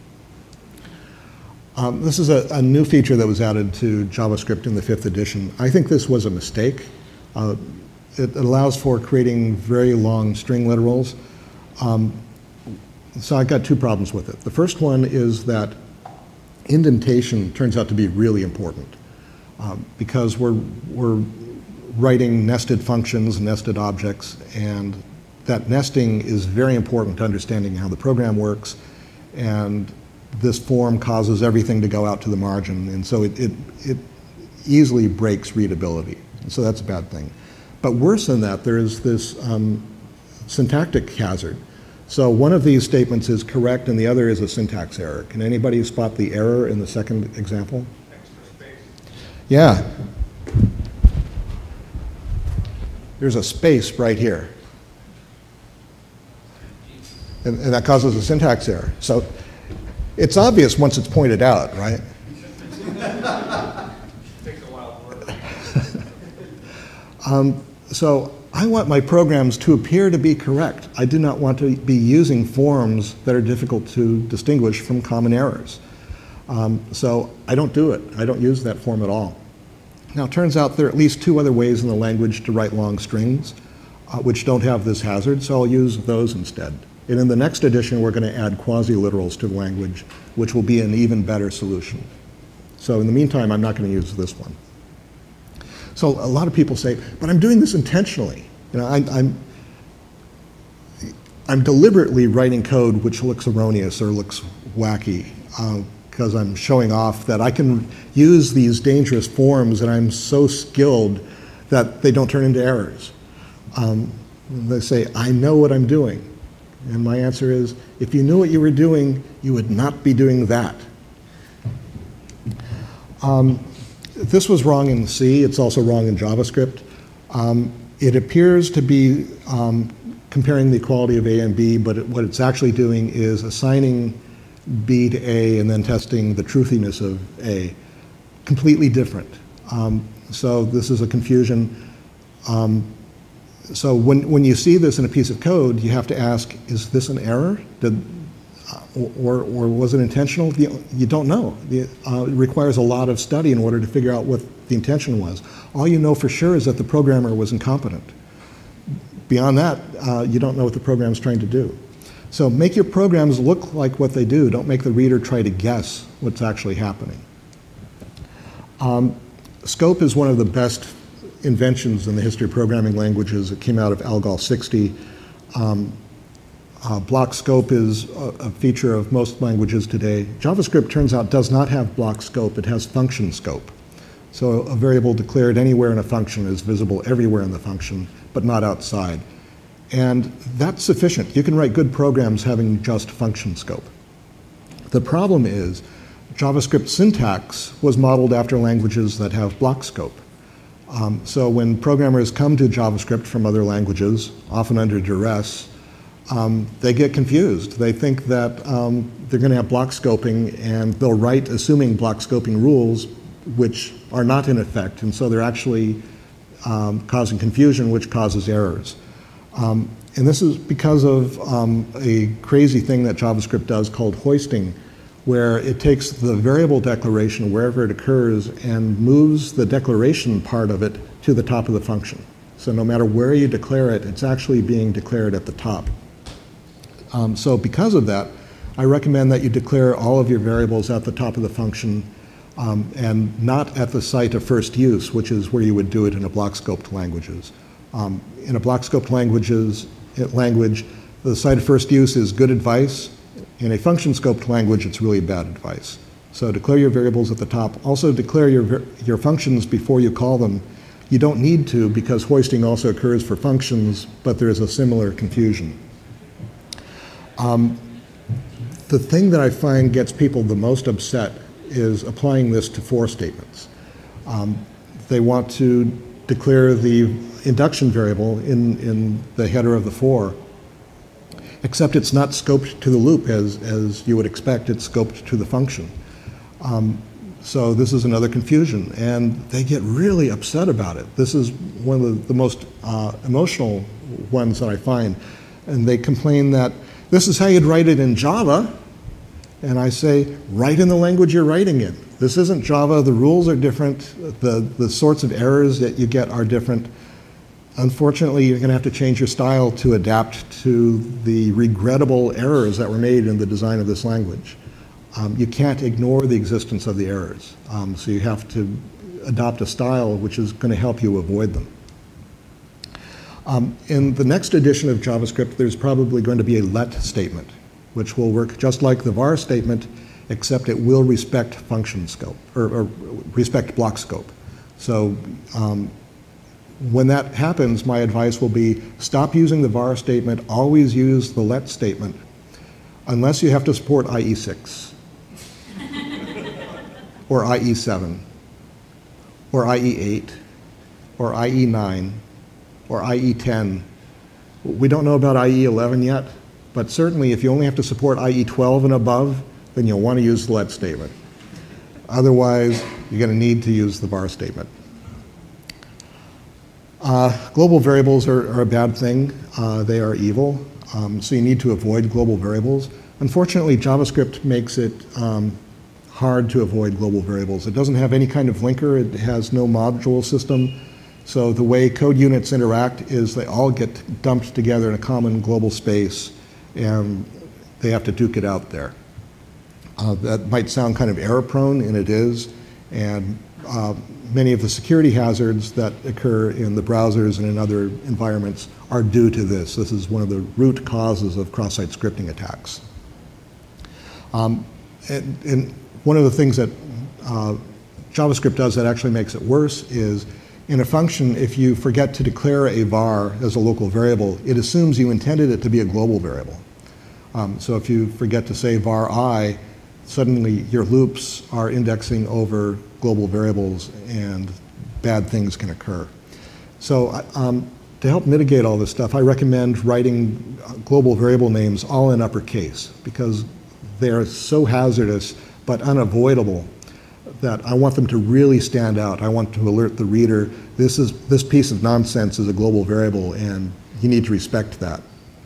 This is a new feature that was added to JavaScript in the 5th edition. I think this was a mistake. It allows for creating very long string literals. So I've got two problems with it. The first one is that indentation turns out to be really important because we're writing nested functions, nested objects, and that nesting is very important to understanding how the program works, and this form causes everything to go out to the margin, and so it easily breaks readability. So that's a bad thing. But worse than that, there is this syntactic hazard. So one of these statements is correct and the other is a syntax error. Can anybody spot the error in the second example? Extra space. Yeah. There's a space right here. And that causes a syntax error. So it's obvious once it's pointed out, right? Takes a while to work. So I want my programs to appear to be correct. I do not want to be using forms that are difficult to distinguish from common errors. So I don't do it. I don't use that form at all. Now, it turns out there are at least two other ways in the language to write long strings which don't have this hazard, so I'll use those instead. And in the next edition, we're going to add quasi-literals to the language, which will be an even better solution. So in the meantime, I'm not going to use this one. So a lot of people say, but I'm doing this intentionally. You know, I'm deliberately writing code which looks erroneous or looks wacky because I'm showing off that I can use these dangerous forms and I'm so skilled that they don't turn into errors. They say, I know what I'm doing. And my answer is, if you knew what you were doing, you would not be doing that. This was wrong in C. It's also wrong in JavaScript. It appears to be comparing the equality of A and B, but what it's actually doing is assigning B to A and then testing the truthiness of A. Completely different. So this is a confusion. So when you see this in a piece of code, you have to ask, is this an error? Or was it intentional? You don't know. It requires a lot of study in order to figure out what the intention was. All you know for sure is that the programmer was incompetent. Beyond that, you don't know what the program's trying to do. So make your programs look like what they do. Don't make the reader try to guess what's actually happening. Scope is one of the best inventions in the history of programming languages. It came out of Algol 60. Block scope is a feature of most languages today. JavaScript, turns out, does not have block scope. It has function scope. So a variable declared anywhere in a function is visible everywhere in the function, but not outside. And that's sufficient. You can write good programs having just function scope. The problem is JavaScript syntax was modeled after languages that have block scope. So when programmers come to JavaScript from other languages, often under duress, they get confused. They think that they're going to have block scoping, and they'll write assuming block scoping rules which are not in effect, and so they're actually causing confusion, which causes errors. And this is because of a crazy thing that JavaScript does called hoisting, where it takes the variable declaration wherever it occurs and moves the declaration part of it to the top of the function. So no matter where you declare it, it's actually being declared at the top. So because of that, I recommend that you declare all of your variables at the top of the function and not at the site of first use, which is where you would do it in a block-scoped languages. In a block-scoped language, the site of first use is good advice. In a function-scoped language, it's really bad advice. So declare your variables at the top. Also declare your functions before you call them. You don't need to, because hoisting also occurs for functions, but there is a similar confusion. The thing that I find gets people the most upset is applying this to for statements. They want to declare the induction variable in the header of the for, except it's not scoped to the loop as you would expect. It's scoped to the function. So this is another confusion, and they get really upset about it. This is one of the most emotional ones that I find, and they complain that this is how you'd write it in Java, and I say, write in the language you're writing in. This isn't Java, the rules are different, the sorts of errors that you get are different. Unfortunately, you're going to have to change your style to adapt to the regrettable errors that were made in the design of this language. You can't ignore the existence of the errors, so you have to adopt a style which is going to help you avoid them. In the next edition of JavaScript, there's probably going to be a let statement, which will work just like the var statement, except it will respect function scope, or respect block scope. So when that happens, my advice will be stop using the var statement, always use the let statement, unless you have to support IE6. Or IE7, or IE8, or IE9, or IE10. We don't know about IE11 yet, but certainly if you only have to support IE12 and above, then you'll want to use the let statement. Otherwise, you're going to need to use the var statement. Global variables are a bad thing. They are evil, so you need to avoid global variables. Unfortunately, JavaScript makes it hard to avoid global variables. It doesn't have any kind of linker. It has no module system. So the way code units interact is they all get dumped together in a common global space, and they have to duke it out there. That might sound kind of error-prone, and it is. And many of the security hazards that occur in the browsers and in other environments are due to this. This is one of the root causes of cross-site scripting attacks. And one of the things that JavaScript does that actually makes it worse is in a function, if you forget to declare a var as a local variable, it assumes you intended it to be a global variable. So if you forget to say var I, suddenly your loops are indexing over global variables and bad things can occur. So to help mitigate all this stuff, I recommend writing global variable names all in uppercase because they're so hazardous but unavoidable that I want them to really stand out. I want to alert the reader, this piece of nonsense is a global variable and you need to respect that.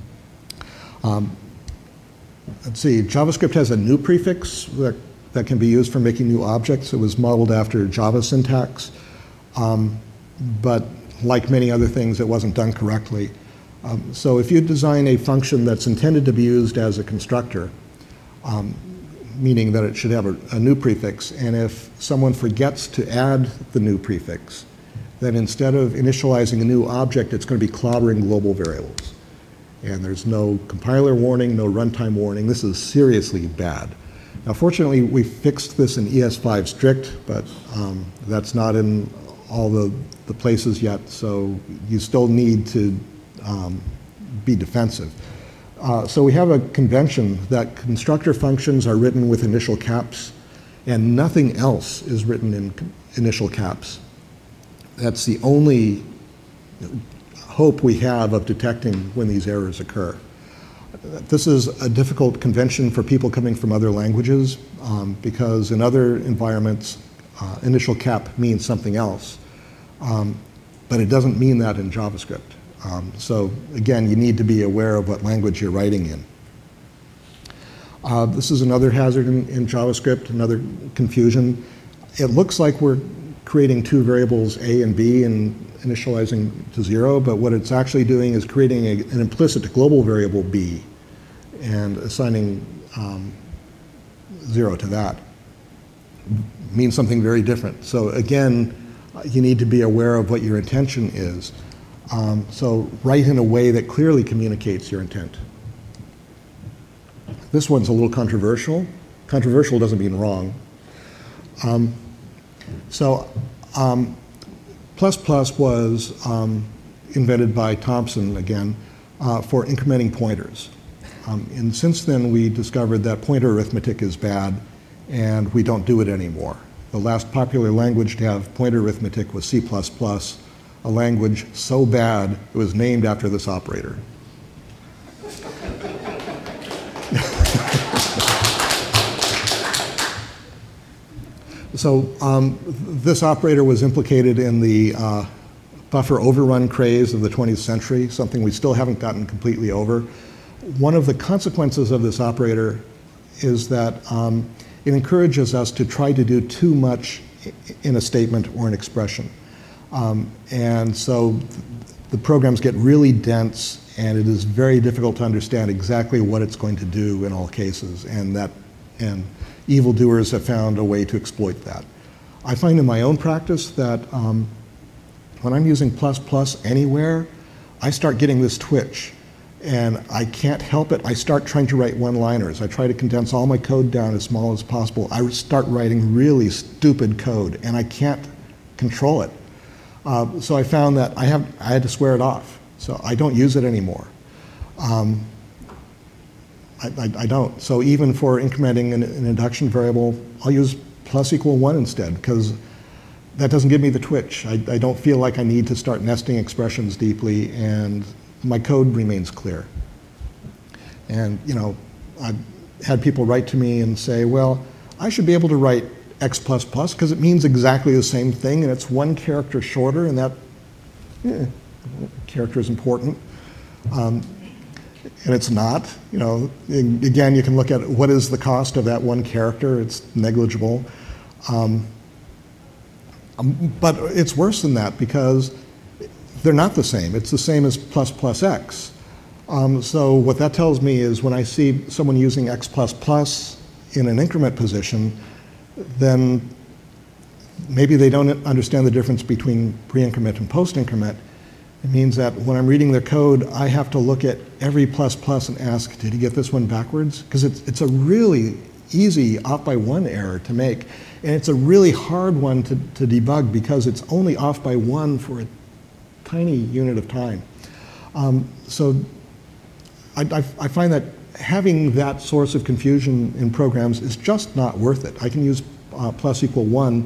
Let's see, JavaScript has a new prefix that can be used for making new objects. It was modeled after Java syntax, but like many other things, it wasn't done correctly. So if you design a function that's intended to be used as a constructor, meaning that it should have a new prefix, and if someone forgets to add the new prefix, then instead of initializing a new object, it's going to be clobbering global variables. And there's no compiler warning, no runtime warning. This is seriously bad. Now, fortunately, we fixed this in ES5 strict, but that's not in all the places yet, so you still need to be defensive. So we have a convention that constructor functions are written with initial caps, and nothing else is written in initial caps. That's the only hope we have of detecting when these errors occur. This is a difficult convention for people coming from other languages because in other environments, initial cap means something else, but it doesn't mean that in JavaScript. So again, you need to be aware of what language you're writing in. This is another hazard in JavaScript, another confusion. It looks like we're creating two variables A and B and initializing to 0, but what it's actually doing is creating an implicit global variable B and assigning 0 to that. It means something very different. So again, you need to be aware of what your intention is. So write in a way that clearly communicates your intent. This one's a little controversial. Controversial doesn't mean wrong. Plus was invented by Thompson again for incrementing pointers. And since then we discovered that pointer arithmetic is bad and we don't do it anymore. The last popular language to have pointer arithmetic was C++, a language so bad it was named after this operator. This operator was implicated in the buffer overrun craze of the 20th century, something we still haven't gotten completely over. One of the consequences of this operator is that it encourages us to try to do too much in a statement or an expression. And so the programs get really dense, and it is very difficult to understand exactly what it's going to do in all cases, and evildoers have found a way to exploit that. I find in my own practice that when I'm using ++ anywhere, I start getting this twitch, and I can't help it. I start trying to write one-liners. I try to condense all my code down as small as possible. I start writing really stupid code, and I can't control it. So I found that I had to swear it off. So I don't use it anymore. I don't. So even for incrementing an induction variable, I'll use +=1 instead, because that doesn't give me the twitch. I don't feel like I need to start nesting expressions deeply, and my code remains clear. And I've had people write to me and say, well, I should be able to write X++ because it means exactly the same thing, and it's one character shorter, and that character is important. And it's not. Again, you can look at what is the cost of that one character. It's negligible. But it's worse than that because they're not the same. It's the same as ++x. So what that tells me is when I see someone using X++ in an increment position, then maybe they don't understand the difference between pre-increment and post-increment. It means that when I'm reading their code, I have to look at every ++ and ask, did he get this one backwards? Because it's a really easy off by one error to make. And it's a really hard one to debug because it's only off by one for a tiny unit of time. So I find that having that source of confusion in programs is just not worth it. I can use +=1,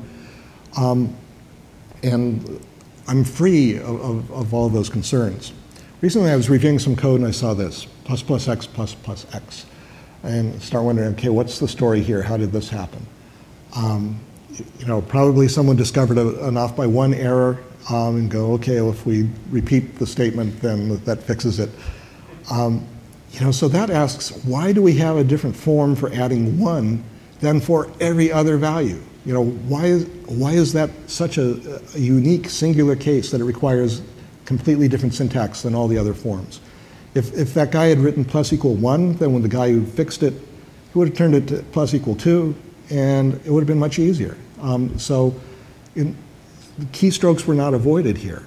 and I'm free of all those concerns. Recently I was reviewing some code and I saw this, ++x, and start wondering, okay, what's the story here? How did this happen? Probably someone discovered an off by one error and go, okay, well, if we repeat the statement, then that fixes it. So that asks, why do we have a different form for adding 1 than for every other value? Why is that such a unique singular case that it requires completely different syntax than all the other forms? If that guy had written +=1, then when the guy who fixed it, he would have turned it to +=2, and it would have been much easier. The keystrokes were not avoided here.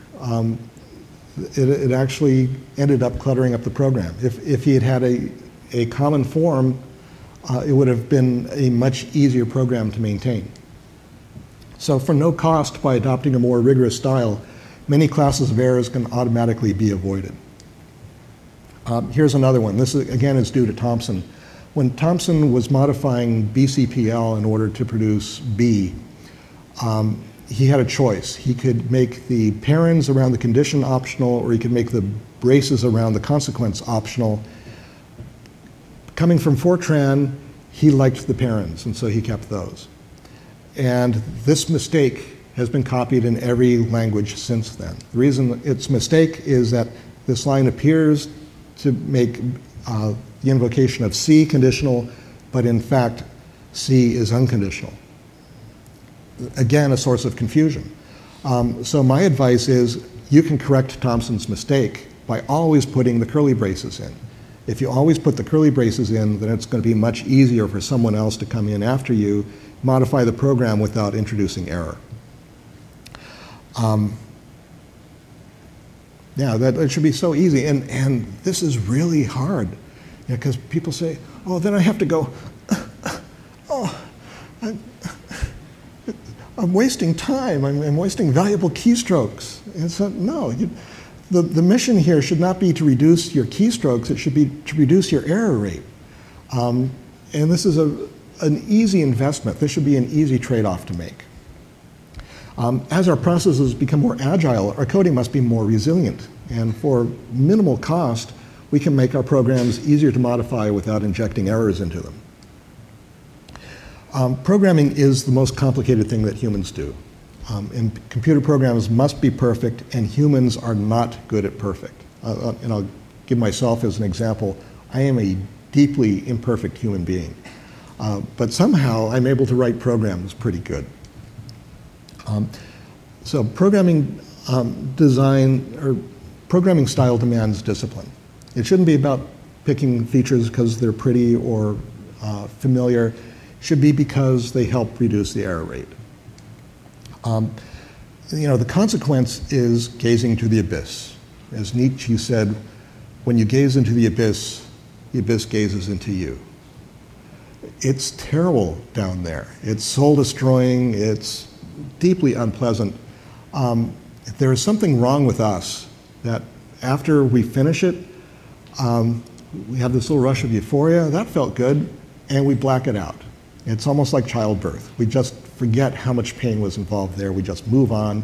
It actually ended up cluttering up the program. If he had had a common form, it would have been a much easier program to maintain. So for no cost, by adopting a more rigorous style, many classes of errors can automatically be avoided. Here's another one. This, again, is due to Thomson. When Thomson was modifying BCPL in order to produce B, he had a choice. He could make the parens around the condition optional, or he could make the braces around the consequence optional. Coming from Fortran, he liked the parens, and so he kept those. And this mistake has been copied in every language since then. The reason it's a mistake is that this line appears to make the invocation of C conditional, but in fact, C is unconditional. Again, a source of confusion. So my advice is you can correct Thomson's mistake by always putting the curly braces in. If you always put the curly braces in, then it's going to be much easier for someone else to come in after you, modify the program without introducing error. That should be so easy, and this is really hard, because people say, oh, then I have to go, I'm wasting time, I'm wasting valuable keystrokes. And so, no, the mission here should not be to reduce your keystrokes, it should be to reduce your error rate. And this is an easy investment. This should be an easy trade-off to make. As our processes become more agile, our coding must be more resilient. And for minimal cost, we can make our programs easier to modify without injecting errors into them. Programming is the most complicated thing that humans do. And computer programs must be perfect, and humans are not good at perfect. And I'll give myself as an example. I am a deeply imperfect human being. But somehow I'm able to write programs pretty good. So programming design or programming style demands discipline. It shouldn't be about picking features because they're pretty or familiar. It should be because they help reduce the error rate. The consequence is gazing to the abyss. As Nietzsche said, when you gaze into the abyss gazes into you. It's terrible down there. It's soul-destroying. It's deeply unpleasant. There is something wrong with us that after we finish it, we have this little rush of euphoria. That felt good, and we black it out. It's almost like childbirth. We just forget how much pain was involved there. We just move on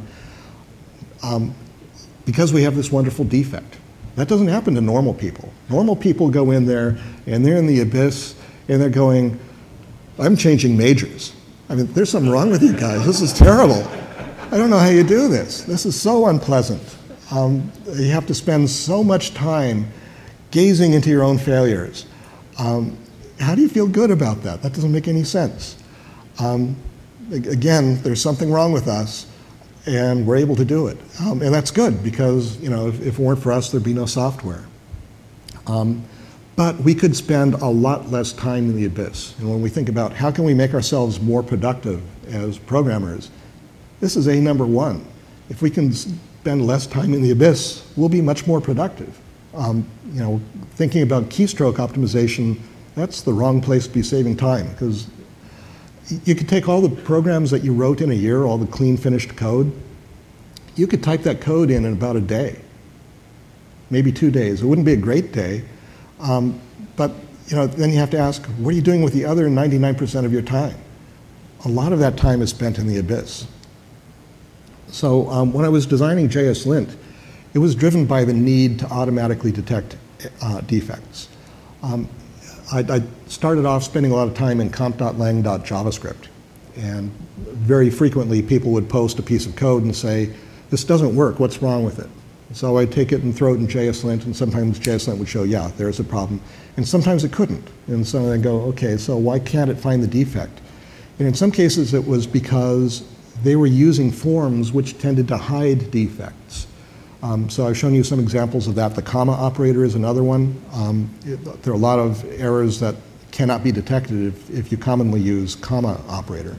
because we have this wonderful defect. That doesn't happen to normal people. Normal people go in there, and they're in the abyss, and they're going, I'm changing majors. I mean, there's something wrong with you guys. This is terrible. I don't know how you do this. This is so unpleasant. You have to spend so much time gazing into your own failures. How do you feel good about that? That doesn't make any sense. Again, there's something wrong with us, and we're able to do it. And that's good because, if it weren't for us, there'd be no software. But we could spend a lot less time in the abyss. And when we think about how can we make ourselves more productive as programmers, this is number one. If we can spend less time in the abyss, we'll be much more productive. Thinking about keystroke optimization, that's the wrong place to be saving time because you could take all the programs that you wrote in a year, all the clean finished code, you could type that code in about a day, maybe 2 days. It wouldn't be a great day, but then you have to ask, what are you doing with the other 99% of your time? A lot of that time is spent in the abyss. So when I was designing JSLint, it was driven by the need to automatically detect defects. I started off spending a lot of time in comp.lang.javascript, and very frequently people would post a piece of code and say, this doesn't work, what's wrong with it? So I'd take it and throw it in JSLint, and sometimes JSLint would show, yeah, there's a problem, and sometimes it couldn't. And so I'd go, okay, so why can't it find the defect? And in some cases it was because they were using forms which tended to hide defects. So I've shown you some examples of that. The comma operator is another one. There are a lot of errors that cannot be detected if you commonly use comma operator.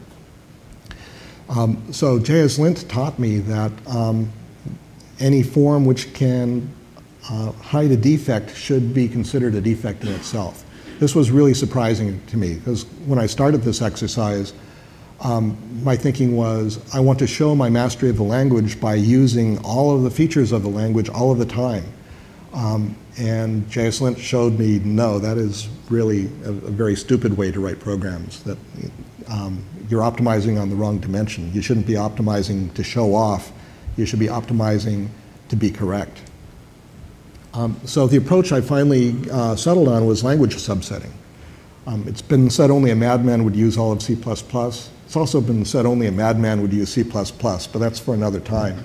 So JSLint taught me that any form which can hide a defect should be considered a defect in itself. This was really surprising to me because when I started this exercise, my thinking was, I want to show my mastery of the language by using all of the features of the language all of the time. And JSLint showed me, no, that is really a very stupid way to write programs, that you're optimizing on the wrong dimension. You shouldn't be optimizing to show off. You should be optimizing to be correct. So the approach I finally settled on was language subsetting. It's been said only a madman would use all of C++. It's also been said only a madman would use C++, but that's for another time.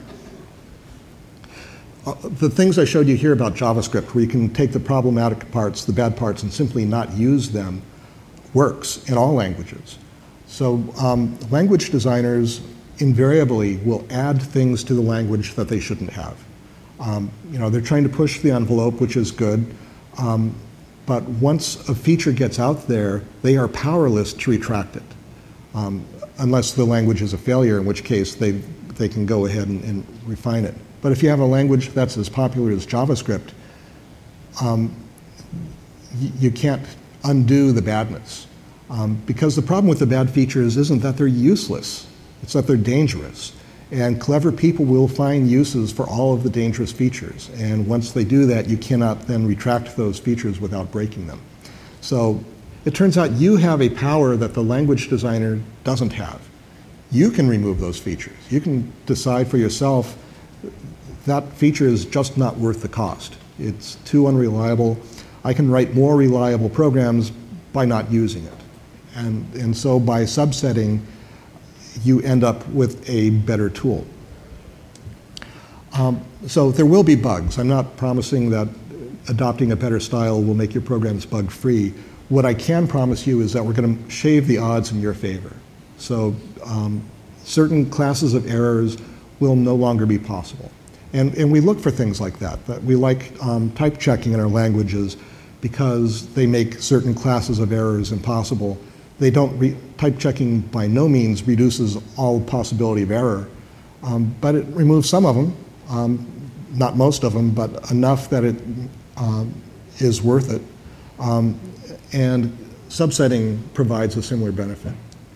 The things I showed you here about JavaScript, where you can take the problematic parts, the bad parts, and simply not use them, works in all languages. So language designers invariably will add things to the language that they shouldn't have. They're trying to push the envelope, which is good. But once a feature gets out there, they are powerless to retract it, unless the language is a failure, in which case they can go ahead and refine it. But if you have a language that's as popular as JavaScript, you can't undo the badness. Because the problem with the bad features isn't that they're useless, it's that they're dangerous. And clever people will find uses for all of the dangerous features. And once they do that, you cannot then retract those features without breaking them. So it turns out you have a power that the language designer doesn't have. You can remove those features. You can decide for yourself that feature is just not worth the cost. It's too unreliable. I can write more reliable programs by not using it. And so by subsetting, you end up with a better tool. So there will be bugs. I'm not promising that adopting a better style will make your programs bug-free. What I can promise you is that we're going to shave the odds in your favor. So certain classes of errors will no longer be possible. And we look for things like that. That we like type checking in our languages because they make certain classes of errors impossible. They don't type checking by no means reduces all possibility of error, but it removes some of them, not most of them, but enough that it is worth it. And subsetting provides a similar benefit.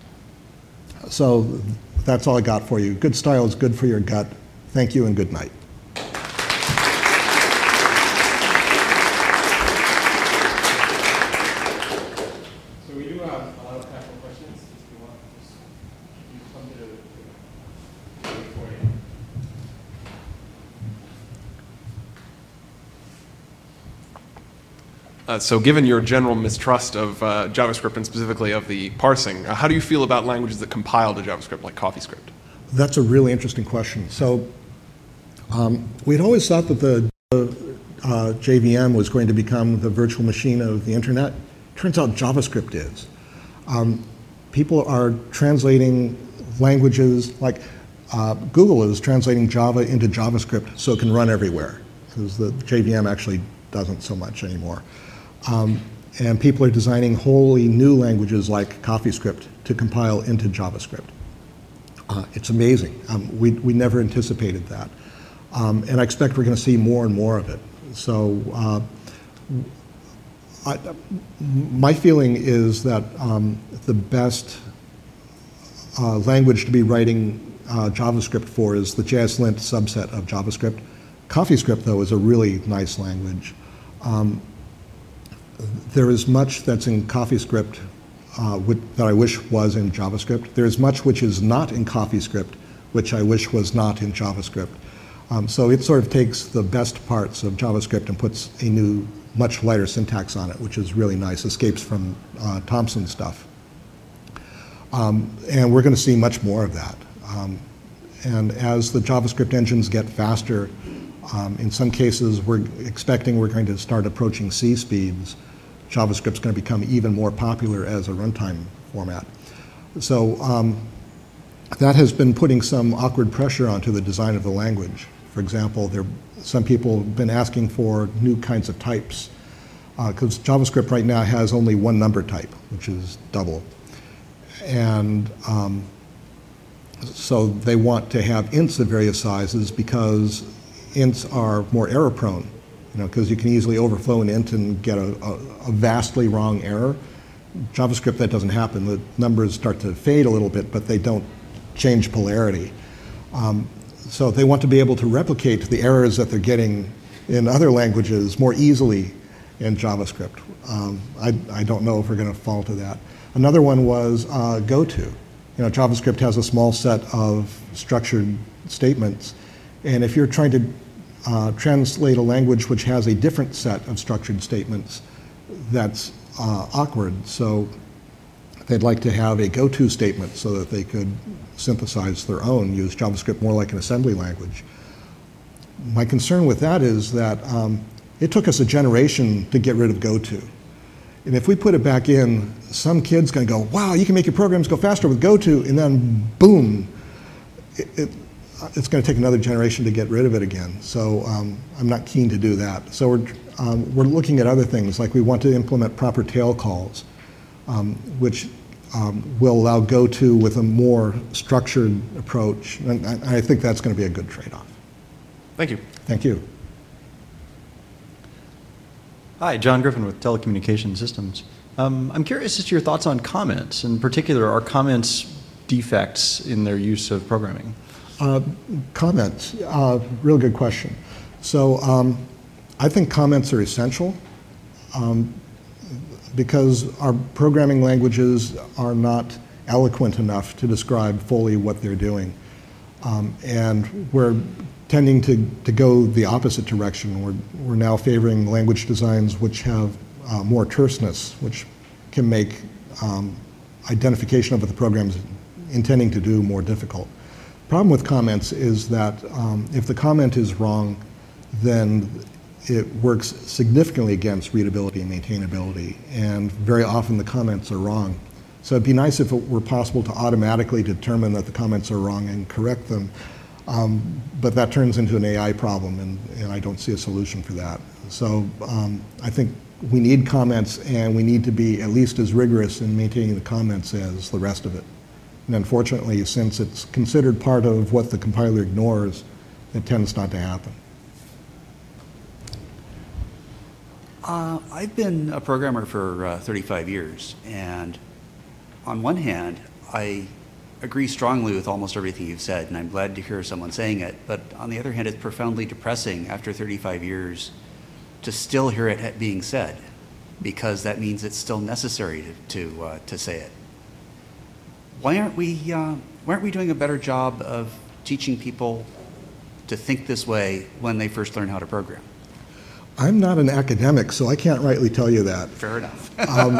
So that's all I got for you. Good style is good for your gut. Thank you and good night. So we do have a lot of time for questions. If you want, just use something to wait for you. So given your general mistrust of JavaScript and specifically of the parsing, how do you feel about languages that compile to JavaScript like CoffeeScript? That's a really interesting question. So we'd always thought that the JVM was going to become the virtual machine of the internet. Turns out JavaScript is. People are translating languages like Google is translating Java into JavaScript so it can run everywhere, because the JVM actually doesn't so much anymore. And people are designing wholly new languages like CoffeeScript to compile into JavaScript. It's amazing. We never anticipated that. And I expect we're going to see more and more of it. So my feeling is that the best language to be writing JavaScript for is the JSLint subset of JavaScript. CoffeeScript, though, is a really nice language. There is much that's in CoffeeScript that I wish was in JavaScript. There is much which is not in CoffeeScript, which I wish was not in JavaScript. So it sort of takes the best parts of JavaScript and puts a new, much lighter syntax on it, which is really nice, escapes from Thompson stuff. And we're going to see much more of that. And as the JavaScript engines get faster, in some cases we're expecting we're going to start approaching C speeds. JavaScript's going to become even more popular as a runtime format. So that has been putting some awkward pressure onto the design of the language. For example, some people have been asking for new kinds of types, because JavaScript right now has only one number type, which is double. And so they want to have ints of various sizes because ints are more error prone, because you can easily overflow an int and get a vastly wrong error. JavaScript, that doesn't happen. The numbers start to fade a little bit, but they don't change polarity. So they want to be able to replicate the errors that they're getting in other languages more easily in JavaScript. I don't know if we're going to fall to that. Another one was GoTo. JavaScript has a small set of structured statements, and if you're trying to translate a language which has a different set of structured statements, that's awkward. So they'd like to have a go-to statement so that they could synthesize their own, use JavaScript more like an assembly language. My concern with that is that it took us a generation to get rid of go-to. And if we put it back in, some kid's going to go, wow, you can make your programs go faster with go-to, and then boom, it's going to take another generation to get rid of it again. So I'm not keen to do that. So we're looking at other things, like we want to implement proper tail calls, which will allow GoTo with a more structured approach. And I think that's going to be a good trade-off. Thank you. Thank you. Hi, John Griffin with Telecommunication Systems. I'm curious as to your thoughts on comments. In particular, are comments defects in their use of programming? Comments, real good question. So I think comments are essential because our programming languages are not eloquent enough to describe fully what they're doing. And we're tending to go the opposite direction. We're now favoring language designs which have more terseness, which can make identification of what the program is intending to do more difficult. Problem with comments is that if the comment is wrong, then it works significantly against readability and maintainability, and very often the comments are wrong. So it'd be nice if it were possible to automatically determine that the comments are wrong and correct them, but that turns into an AI problem, and I don't see a solution for that. So I think we need comments, and we need to be at least as rigorous in maintaining the comments as the rest of it. And unfortunately, since it's considered part of what the compiler ignores, it tends not to happen. I've been a programmer for 35 years, and on one hand, I agree strongly with almost everything you've said, and I'm glad to hear someone saying it, but on the other hand, it's profoundly depressing after 35 years to still hear it being said, because that means it's still necessary to say it. Why aren't we doing a better job of teaching people to think this way when they first learn how to program? I'm not an academic, so I can't rightly tell you that. Fair enough. Some of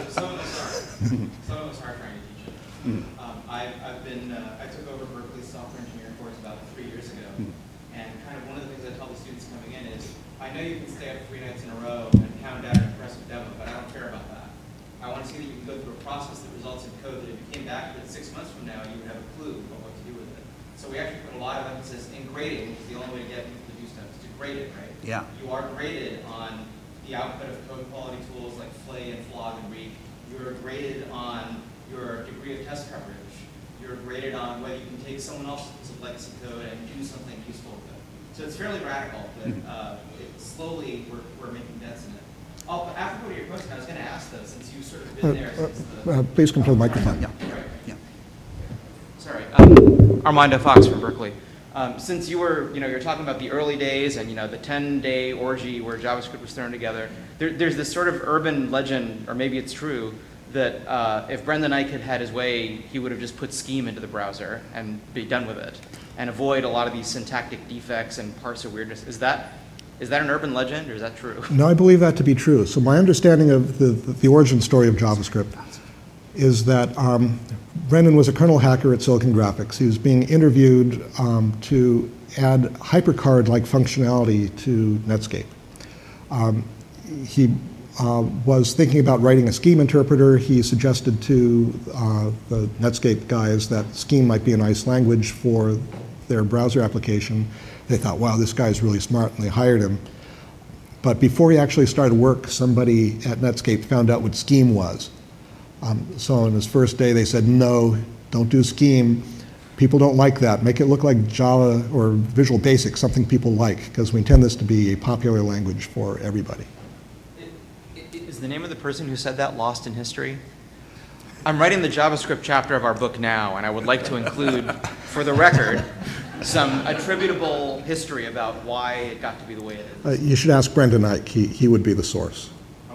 us are trying to teach it. I took over Berkeley's software engineering course about 3 years ago, and kind of one of the things I tell the students coming in is, I know you can stay up 3 nights in a row and pound out an impressive demo, but I don't care about that. I want to see that you can go through a process that results in code that if you came back to it 6 months from now, you would have a clue about what to do with it. So we actually put a lot of emphasis in grading, which is the only way to get people to do stuff, is to grade it, right? Yeah. You are graded on the output of code quality tools like Flay and Flog and Reek. You're graded on your degree of test coverage. You're graded on whether you can take someone else's piece of legacy code and do something useful with it. So it's fairly radical, but slowly we're making dents in it. Oh, but after go to your question, I was going to ask though, since you've sort of been there since the... Please come to the microphone. Right. Yeah. Sorry, Armando Fox from Berkeley. Since you're talking about the early days and the 10-day orgy where JavaScript was thrown together, there's this sort of urban legend, or maybe it's true, that if Brendan Eich had had his way, he would have just put Scheme into the browser and be done with it, and avoid a lot of these syntactic defects and parser weirdness. Is that an urban legend, or is that true? No, I believe that to be true. So my understanding of the origin story of JavaScript is that Brendan was a kernel hacker at Silicon Graphics. He was being interviewed to add HyperCard-like functionality to Netscape. He was thinking about writing a Scheme interpreter. He suggested to the Netscape guys that Scheme might be a nice language for their browser application. They thought, wow, this guy's really smart, and they hired him. But before he actually started work, somebody at Netscape found out what Scheme was. So on his first day, they said, no, don't do Scheme. People don't like that. Make it look like Java or Visual Basic, something people like, because we intend this to be a popular language for everybody. Is the name of the person who said that lost in history? I'm writing the JavaScript chapter of our book now, and I would like to include, for the record, some attributable history about why it got to be the way it is. You should ask Brendan Eich. He would be the source.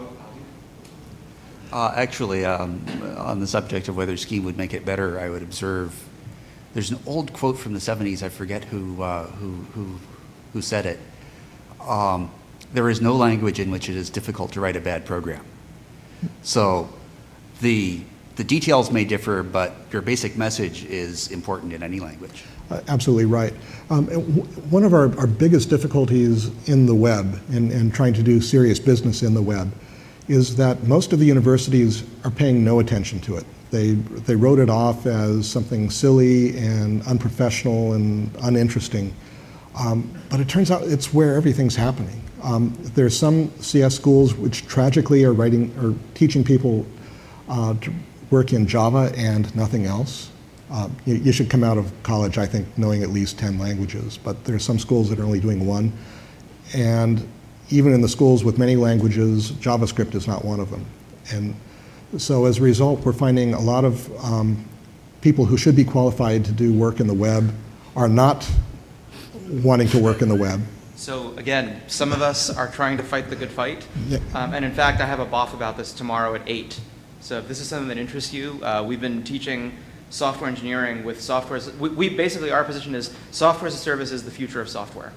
Actually, on the subject of whether Scheme would make it better, I would observe there's an old quote from the 70s. I forget who said it. There is no language in which it is difficult to write a bad program. So the details may differ, but your basic message is important in any language. Absolutely right. One of our biggest difficulties in the web and trying to do serious business in the web is that most of the universities are paying no attention to it. They wrote it off as something silly and unprofessional and uninteresting. But it turns out it's where everything's happening. There's some CS schools which tragically are teaching people to work in Java and nothing else. You should come out of college, I think, knowing at least 10 languages, but there are some schools that are only doing one. And even in the schools with many languages, JavaScript is not one of them. And so as a result, we're finding a lot of people who should be qualified to do work in the web are not wanting to work in the web. So again, some of us are trying to fight the good fight. Yeah. And in fact, I have a BOF about this tomorrow at 8. So if this is something that interests you, we've been teaching software engineering with software. We basically, our position is software as a service is the future of software.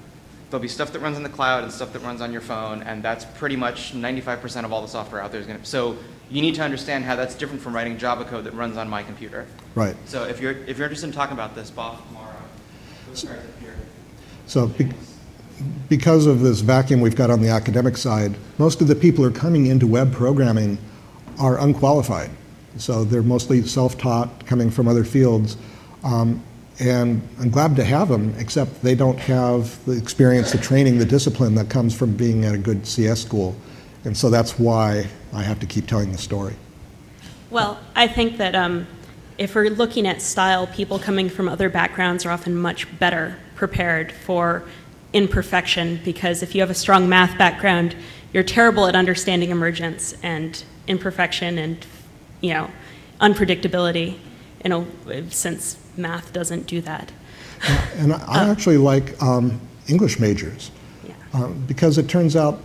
there'll be stuff that runs in the cloud and stuff that runs on your phone, and that's pretty much 95% of all the software out there is going to. So you need to understand how that's different from writing Java code that runs on my computer. Right. So if you're interested in talking about this, Bob, tomorrow, those cards up here. So because of this vacuum we've got on the academic side, most of the people who are coming into web programming are unqualified. So they're mostly self-taught, coming from other fields. And I'm glad to have them, except they don't have the experience, the training, the discipline that comes from being at a good CS school. And so that's why I have to keep telling the story. Well, I think that if we're looking at style, people coming from other backgrounds are often much better prepared for imperfection, because if you have a strong math background, you're terrible at understanding emergence and imperfection and, you know, unpredictability, you know, since math doesn't do that. And I actually like English majors, Yeah. because it turns out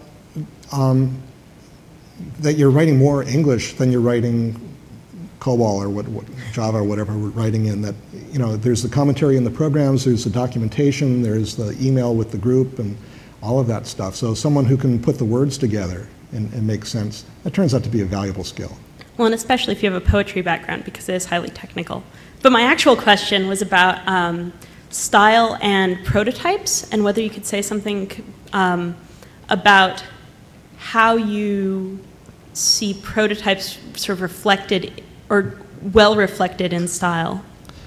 that you're writing more English than you're writing COBOL or what Java or whatever we're writing in. That, you know, there's the commentary in the programs, there's the documentation, there's the email with the group, and all of that stuff. So someone who can put the words together and make sense, that turns out to be a valuable skill. Well, and especially if you have a poetry background, because it is highly technical. But my actual question was about style and prototypes, and whether you could say something about how you see prototypes sort of reflected or well reflected in style.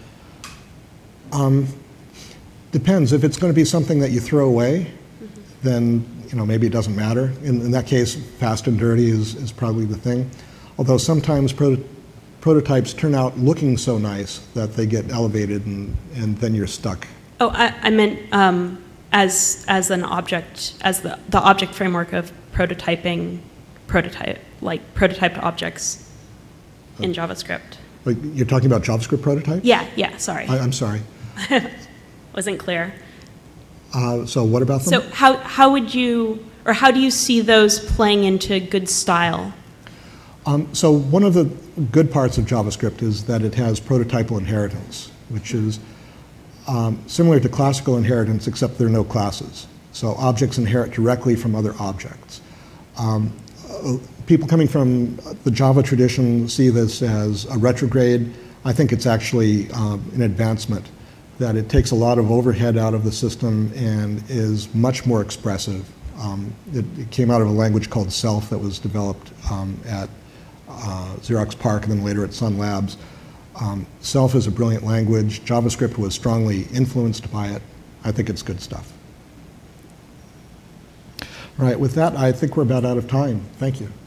Depends. If it's going to be something that you throw away, then, you know, maybe it doesn't matter. In that case, fast and dirty is probably the thing. Although sometimes prototypes turn out looking so nice that they get elevated and then you're stuck. Oh, I meant as an object, as the object framework of prototyping, prototyped objects in JavaScript. Like, you're talking about JavaScript prototypes? Yeah, sorry. I'm sorry. Wasn't clear. So what about them? So how would you, or how do you see those playing into good style? So one of the good parts of JavaScript is that it has prototypal inheritance, which is similar to classical inheritance, except there are no classes. So objects inherit directly from other objects. People coming from the Java tradition see this as a retrograde. I think it's actually an advancement, that it takes a lot of overhead out of the system and is much more expressive. It came out of a language called Self that was developed at Xerox PARC and then later at Sun Labs. Self is a brilliant language. JavaScript was strongly influenced by it. I think it's good stuff. All right, with that, I think we're about out of time. Thank you.